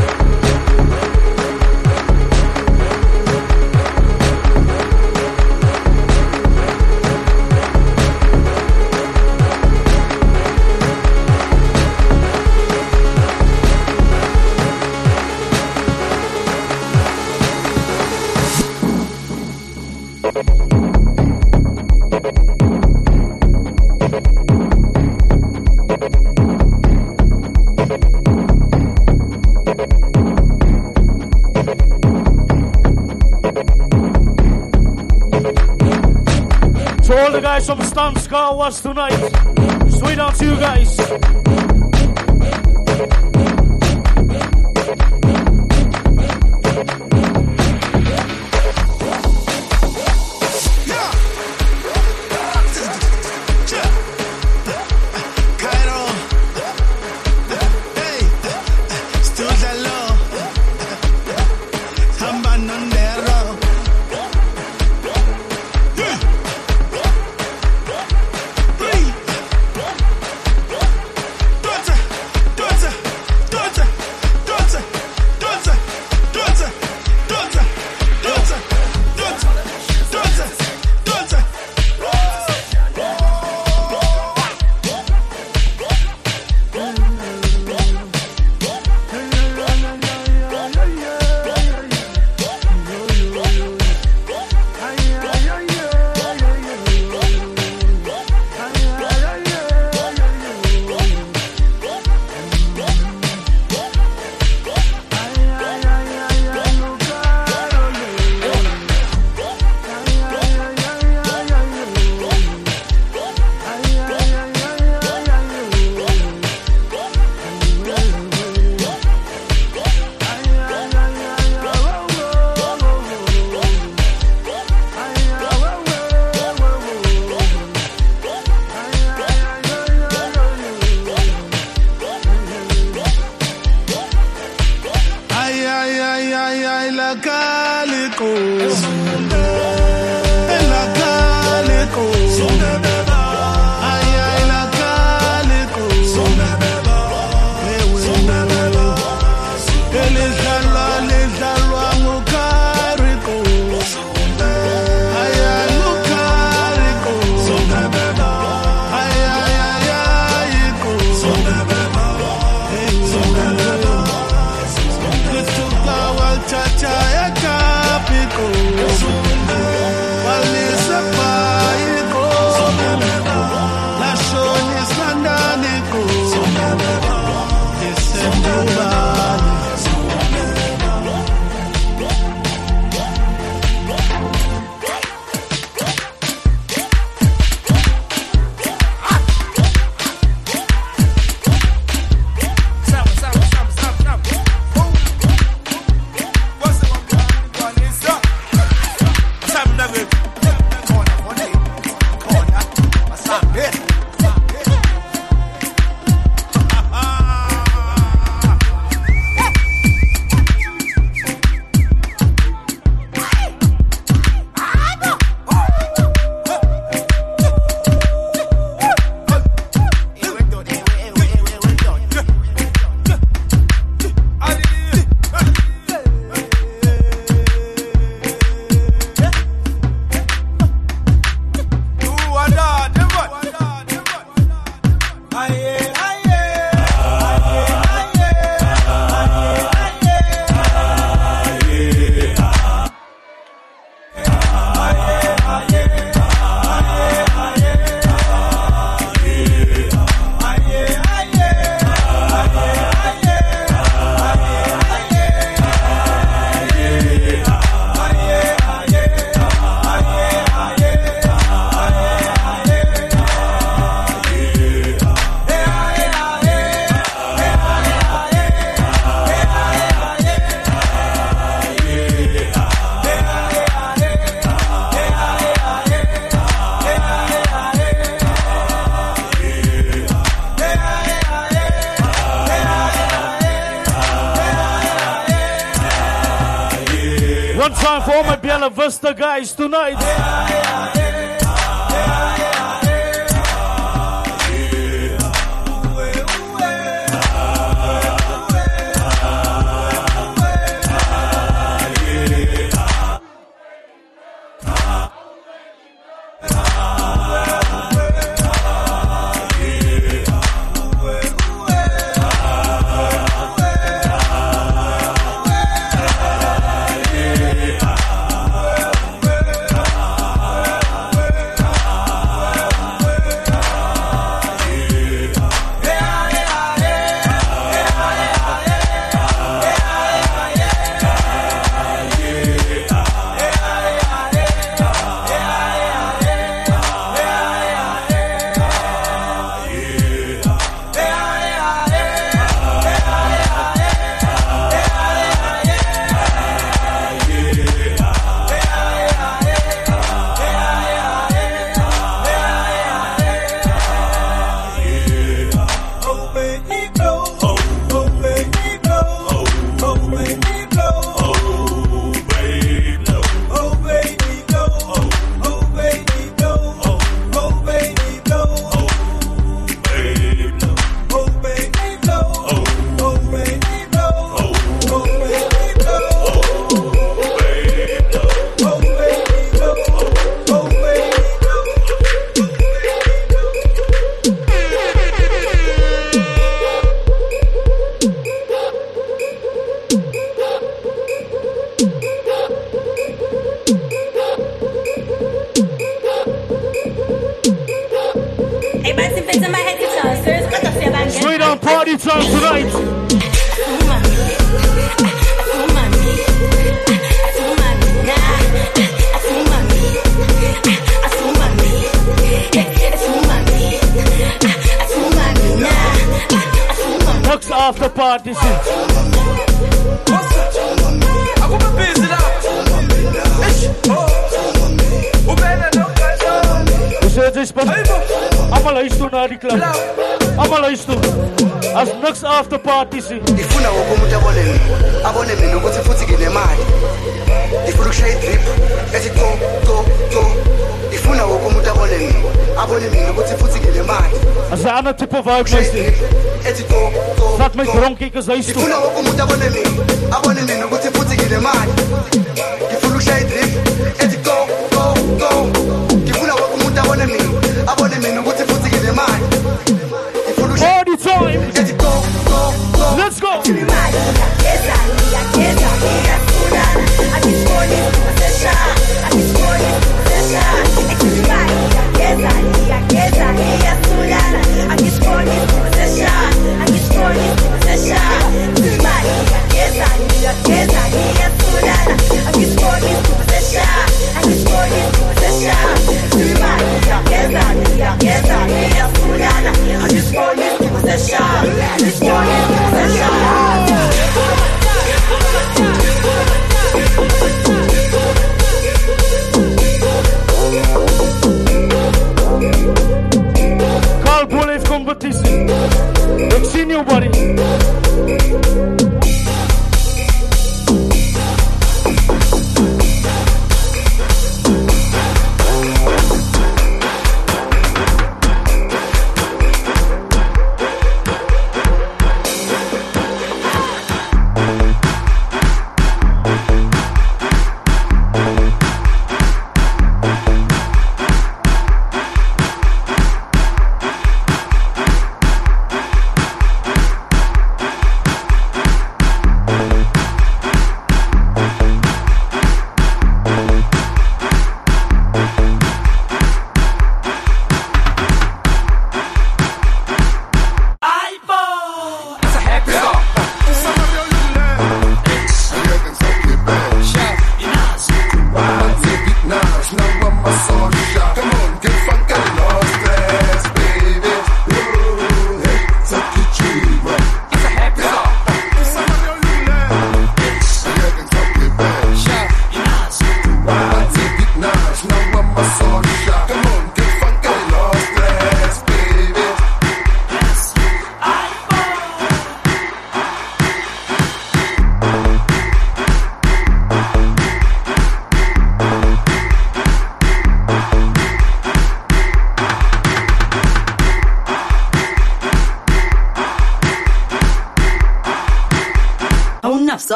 All the guys from Stunts Car Wash tonight. Straight out to you guys. Cha cha ya capico. One time for all my Bella Vista guys tonight. Straight on party time tonight. Next after party. I'm luister naar die club. I'm luister. Als niks after party zie. Ifuna wokumuntu abone mina ukuthi futhi nginemali. Ifuna ukushaya drip ethi go. Ifuna wokumuntu abone mina ukuthi futhi nginemali. As 'n ander tipe vibe meisje. Ethi go. Laat my dronkiekers huis toe. Ifuna wokumuntu abone mina ukuthi futhi nginemali. Ifuna ukushaya drip ethi go. Ifuna wokumuntu abone mina ukuthi futhi nginemali. Party time. Let's go. Yes,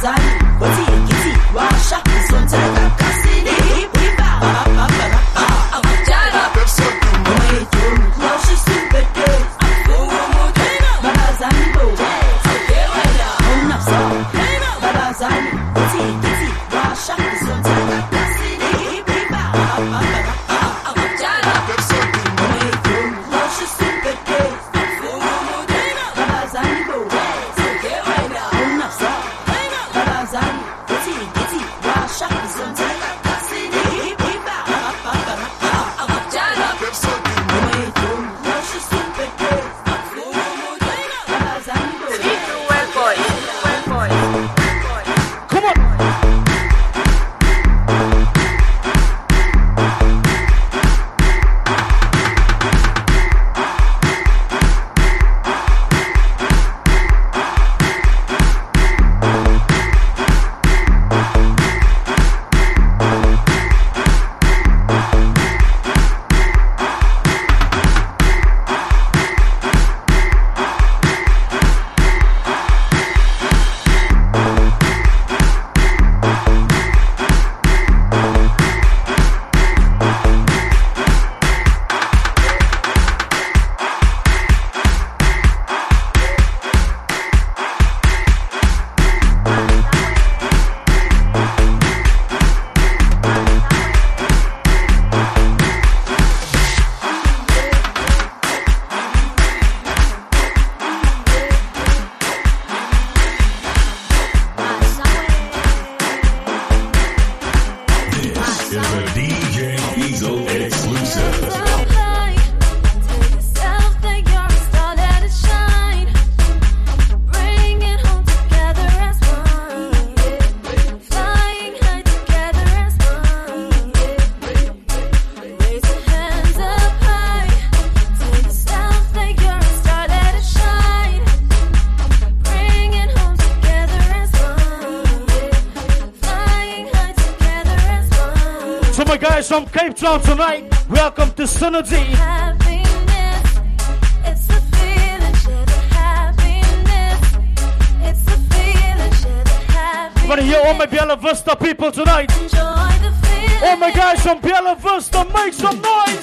babazali uthi ngithi washa izontela kasini iba awujala awuyidumi close super day babazali bo unafsa babazali uthi ngithi washa izontela kasini iba awujala awuyidumi close super day babazali bo unafsa babazali uthi ngithi washa izontela kasini iba awujala awuyidumi close super day babazali bo Come on. From Cape Town tonight, welcome to Synergy. I want to hear all my Bella Vista people tonight. All my guys from Bella Vista, make some noise.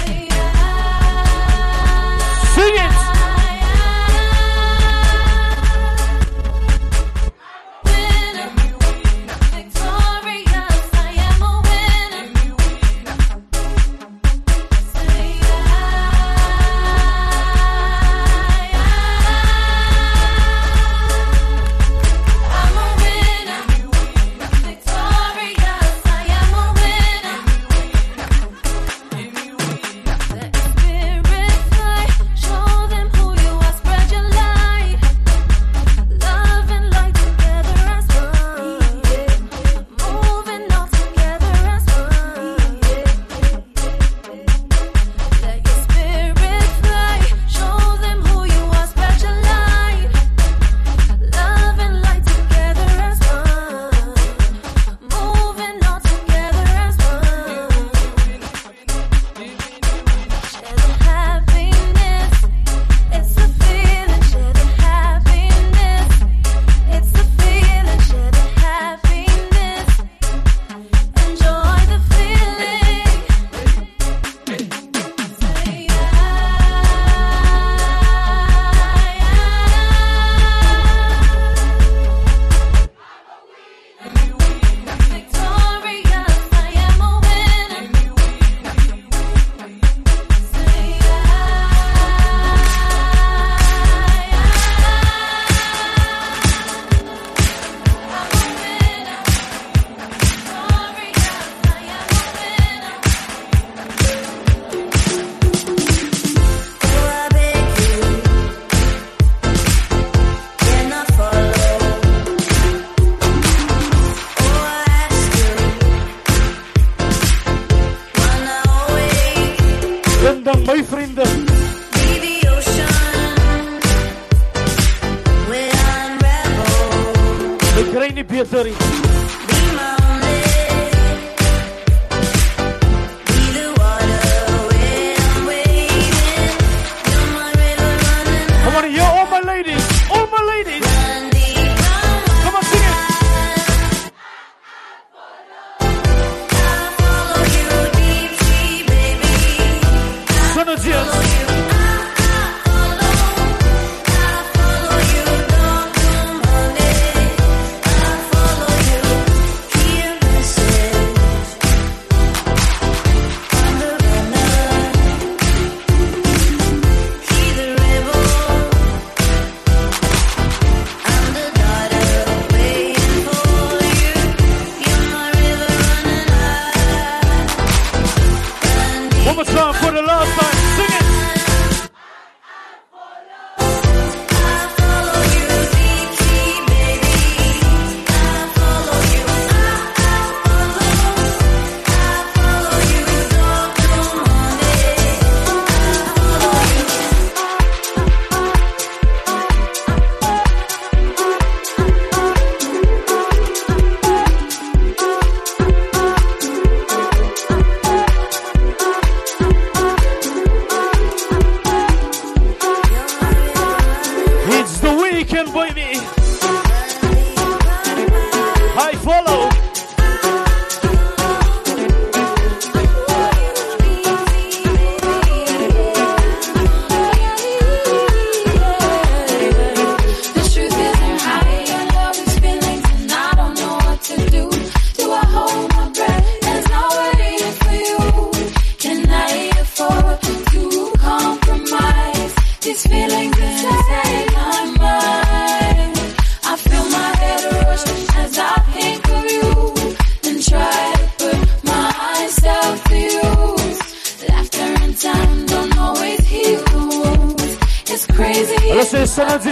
Sing it. My friend, the grainy Pietari. I want to hear all my ladies, all my ladies. Come on, sing it.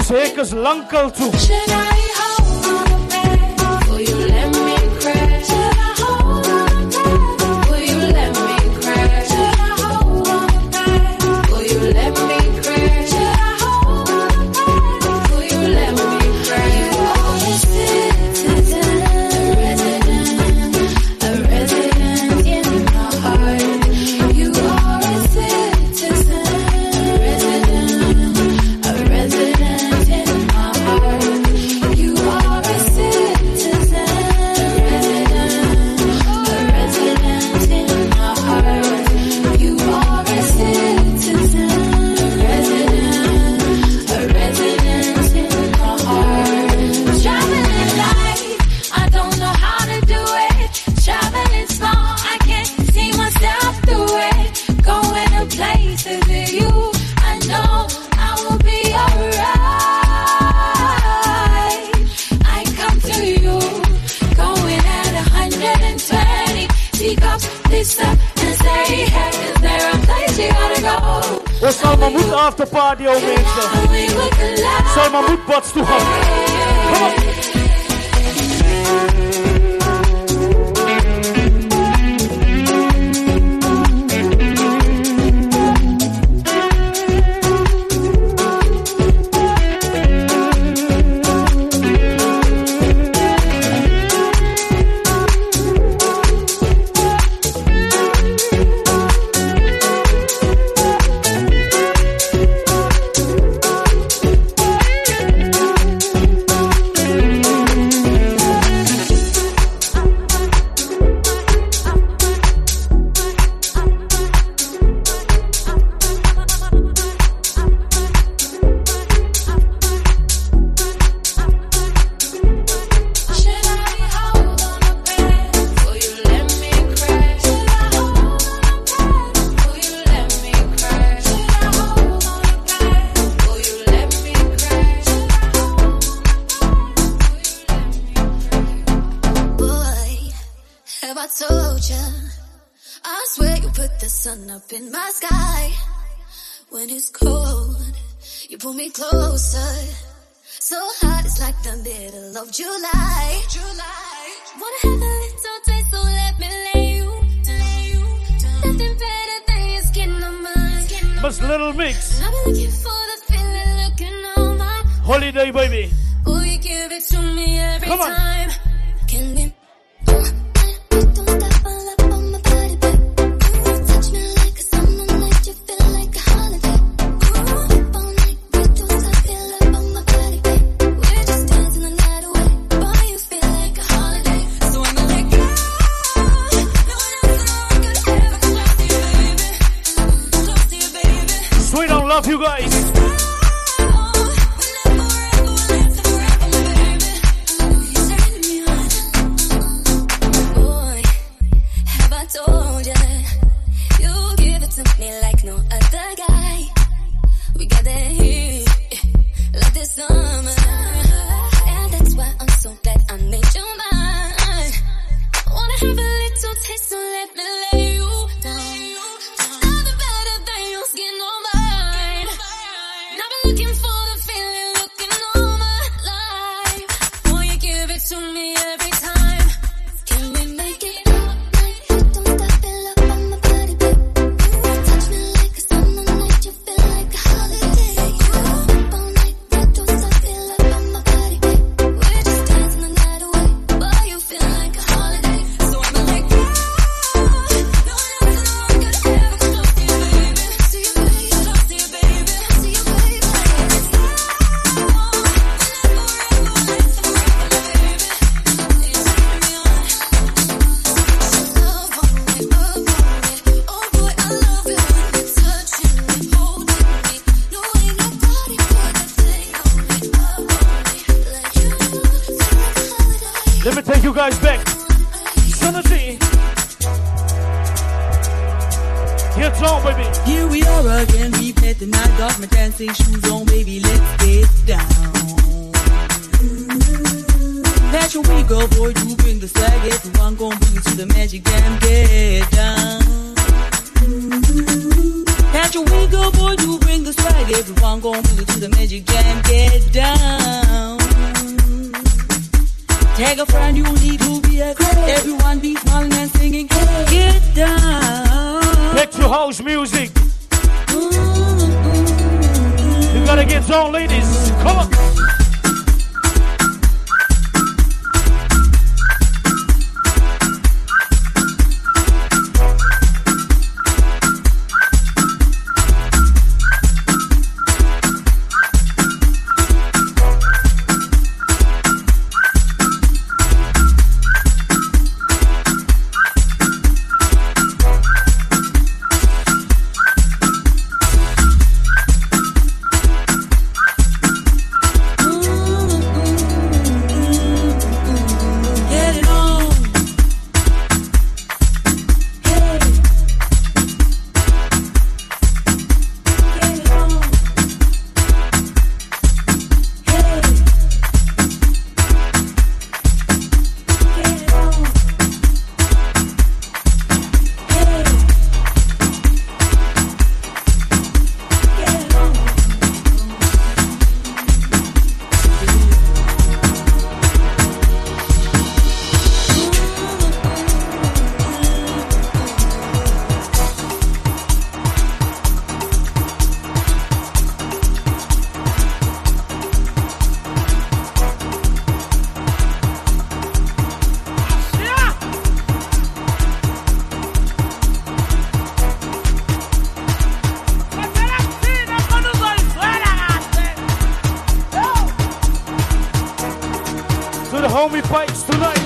Zeker lankel toe. Should I hold on a bed? Will you let me crash? Should I hold on a bed? Will you let me crash? Should I hold on a bed? Will you let me crash? Should I hold on a bed? Will you let me crash? You are a citizen, a resident in my heart. You are a citizen, a resident in my heart. You are a citizen, a resident in my heart. You are a citizen, a resident in my heart. Traveling light, I don't know how to do it. Traveling small, I can't see myself through it. Going to places with you, I know I will be alright. I come to you, going at 120. Pick up this up and say, hey, is there a place you gotta go? We zal maar moeten after party, oh mensen. Zal maar moet bots toe gaan. Kom op. Have I told ya? I swear you put the sun up in my sky. When it's cold, you pull me closer. So hot, it's like the middle of July. Wanna have a little taste, so let me lay you. Nothing better than your skin on mine. Miss Little Mix. I've been looking for the feeling, looking on my Holiday, baby. will you give it to me every Come on. time? Can we? Sweet, I love you guys. Boy, have I told ya? You give it to me like no other guy. We got that heat, like this summer. And that's why I'm so glad I made you mine. Wanna have a little taste, so let me lay you down. Nothing better than your skin on mine. And I've been looking for the feeling, looking all my life. Boy, you give it to me every time. Can we make it? Don't stop, fill up on my body, babe. Touch me like a summer night, you feel like a holiday. Up all night, don't stop, fill up on my body, babe. We're just dancing the night away. Boy, you feel like a holiday. So I'ma let go. No one else in the world could ever come close to you, baby. To you, baby. Close to you, baby. To you, baby. Let me take you guys back. Sanity. Get on, baby. Here we are again, we've met the night, got my dancing shoes on, baby, let's get down. That's your we go, boy, do bring the swag, everyone gon' bring you to the magic jam, get down. Catch a wiggle, boy, you bring the swag. Everyone gon' pull it to the Magic Jam. Get down. Tag a friend, you need to be a everyone be smiling and singing. Get down. Electro house music. You gotta get on, ladies. Come on. Homie fights tonight.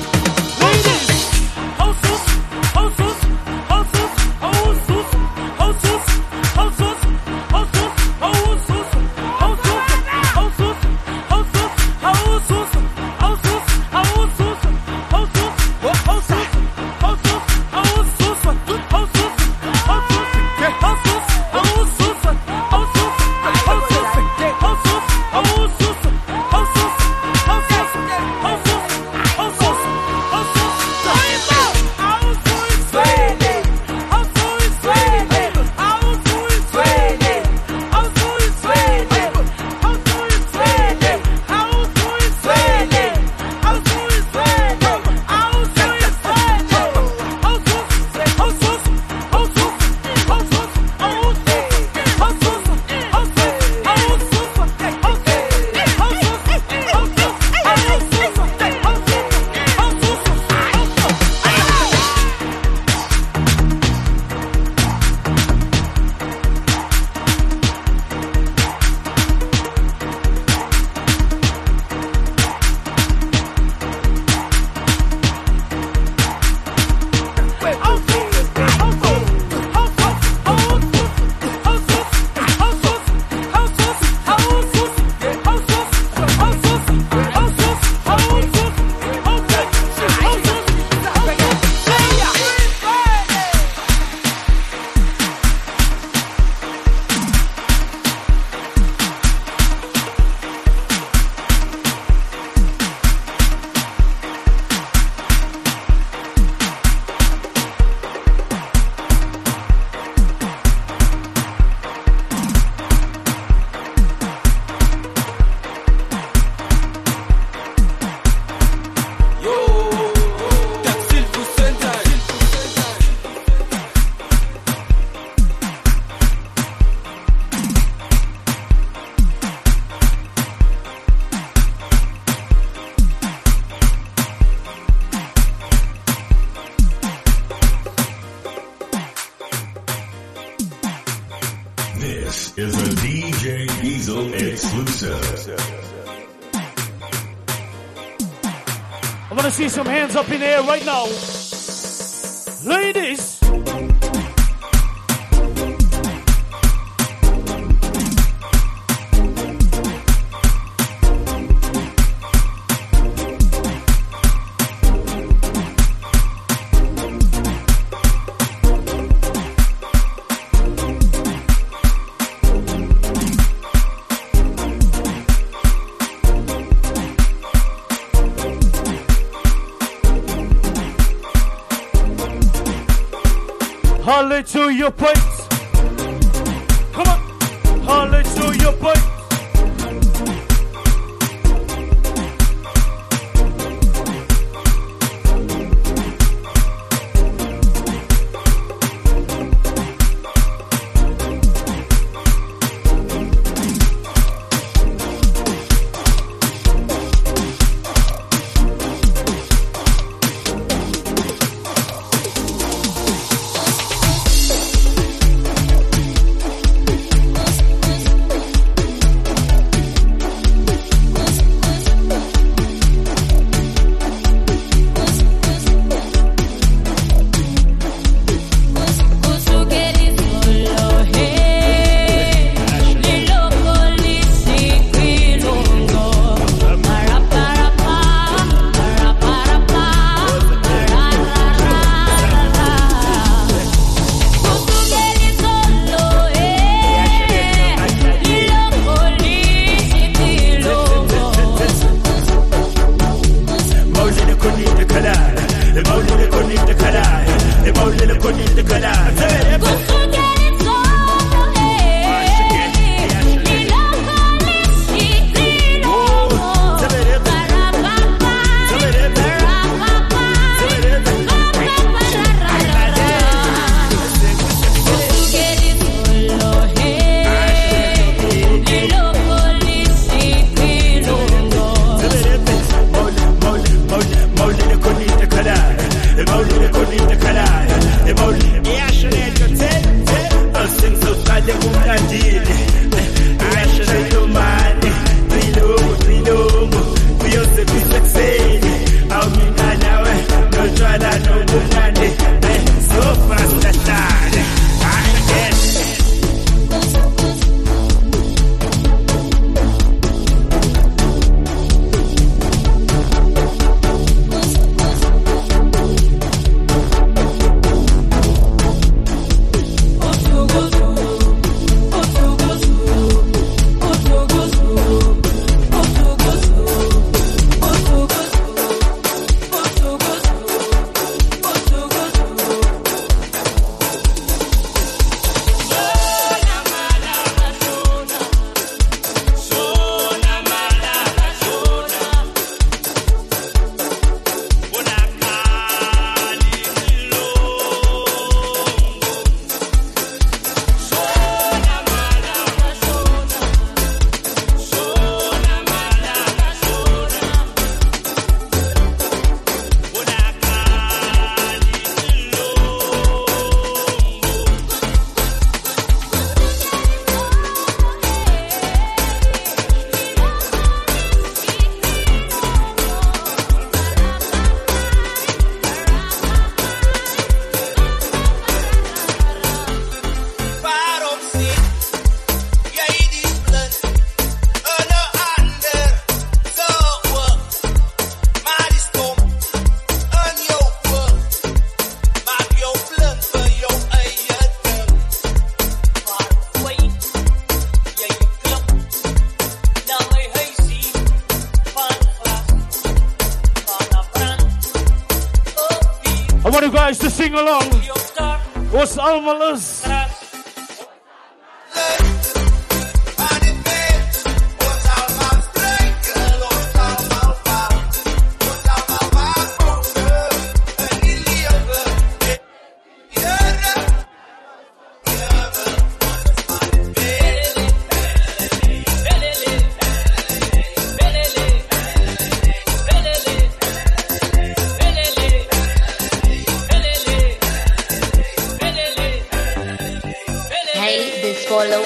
This is a DJ Diesel exclusive. I want to see some hands up in the air right now. Ladies. Holla to your place. Hallelujah, boy. I want you guys to sing along. What's Almalas? Follow.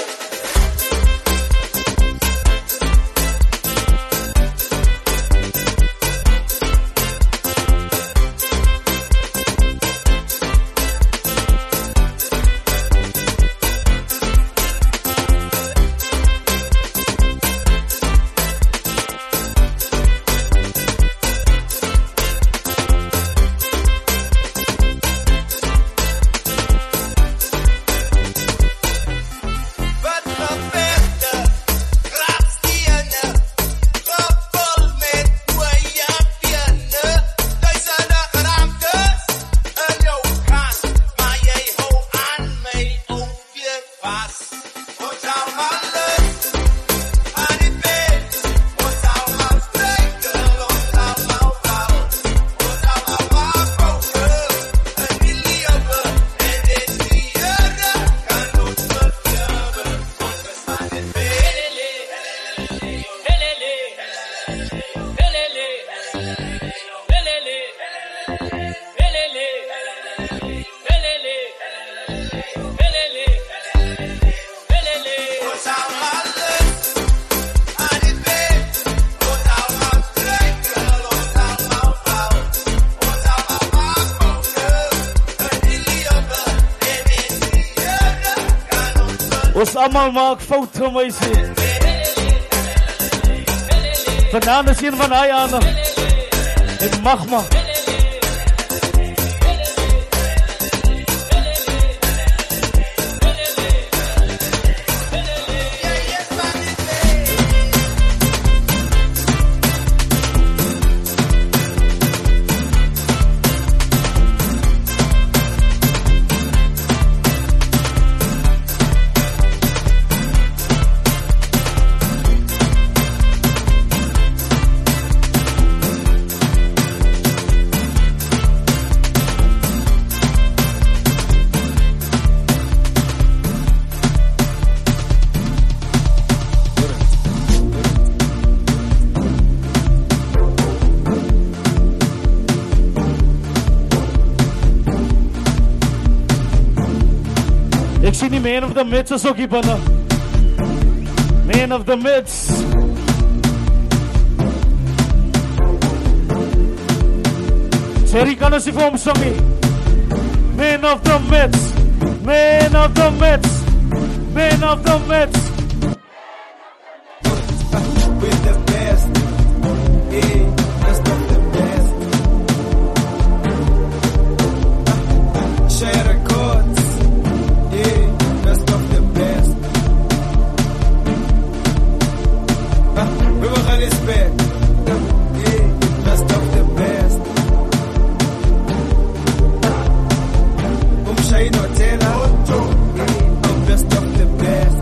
But Ons allemaal maak foute, meisie. Vanavond is een van hij aan. Het mag maar. Ik zie die man of the mids is ook hier binnen. Man of the mids. Terry kan eens even omzongen. Man of the mids. Man of the mids. Man of the mids. With the best. Yeah, that's not the best. Share the chords. Yeah, best of the best. We will get respect. Yeah, best of the best. Shine or Taylor. Yeah, best of the best.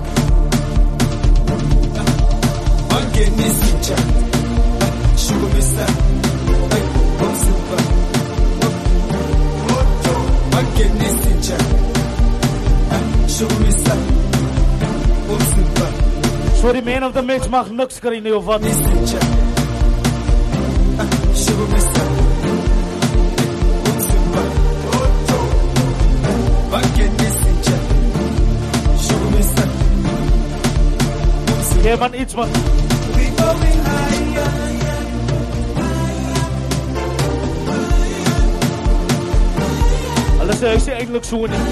Again, this teacher. Sugar Mr. I'm super. Again, this teacher. Sorry, man of the match mag niks kry nie of wat. Ja man, iets man. Alles is eigenlijk zo nie.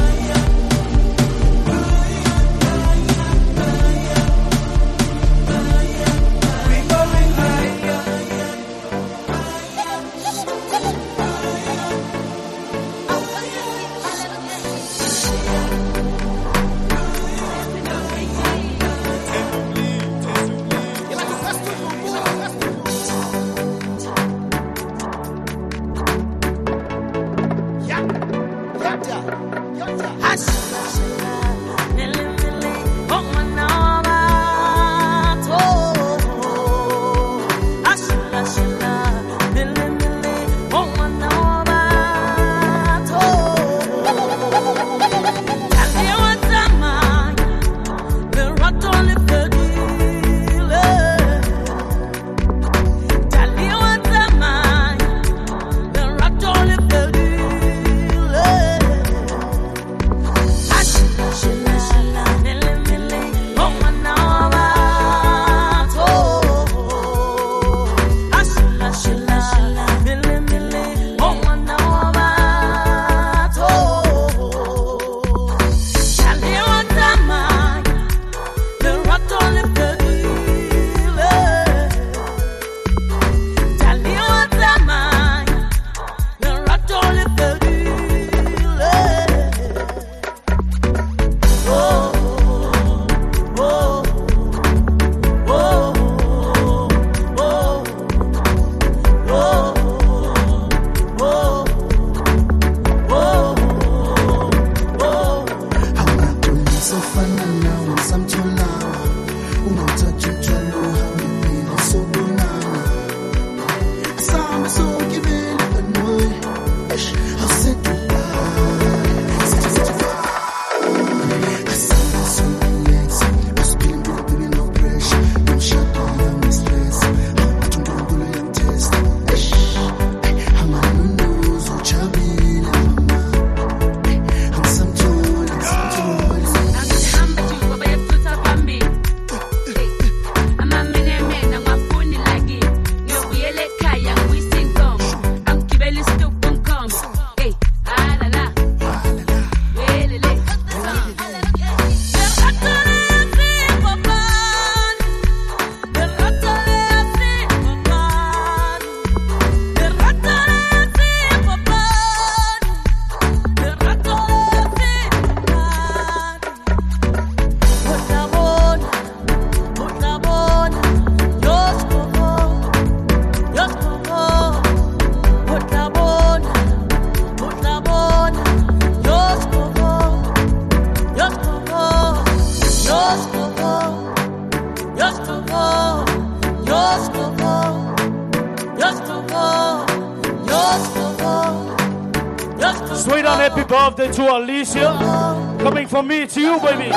Straight on happy birthday to Alicia. Coming from me to you, baby.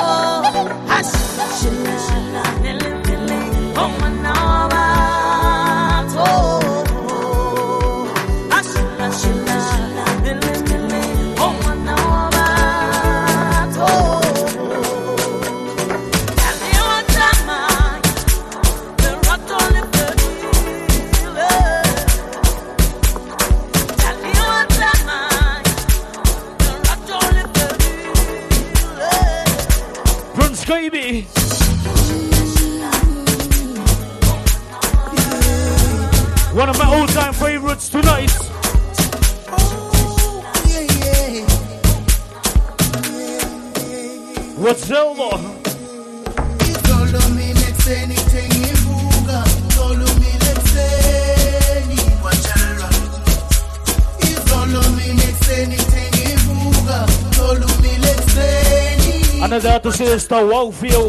Baby, one of my all-time favorites tonight. What's Zelda? Another to say is the wow feel.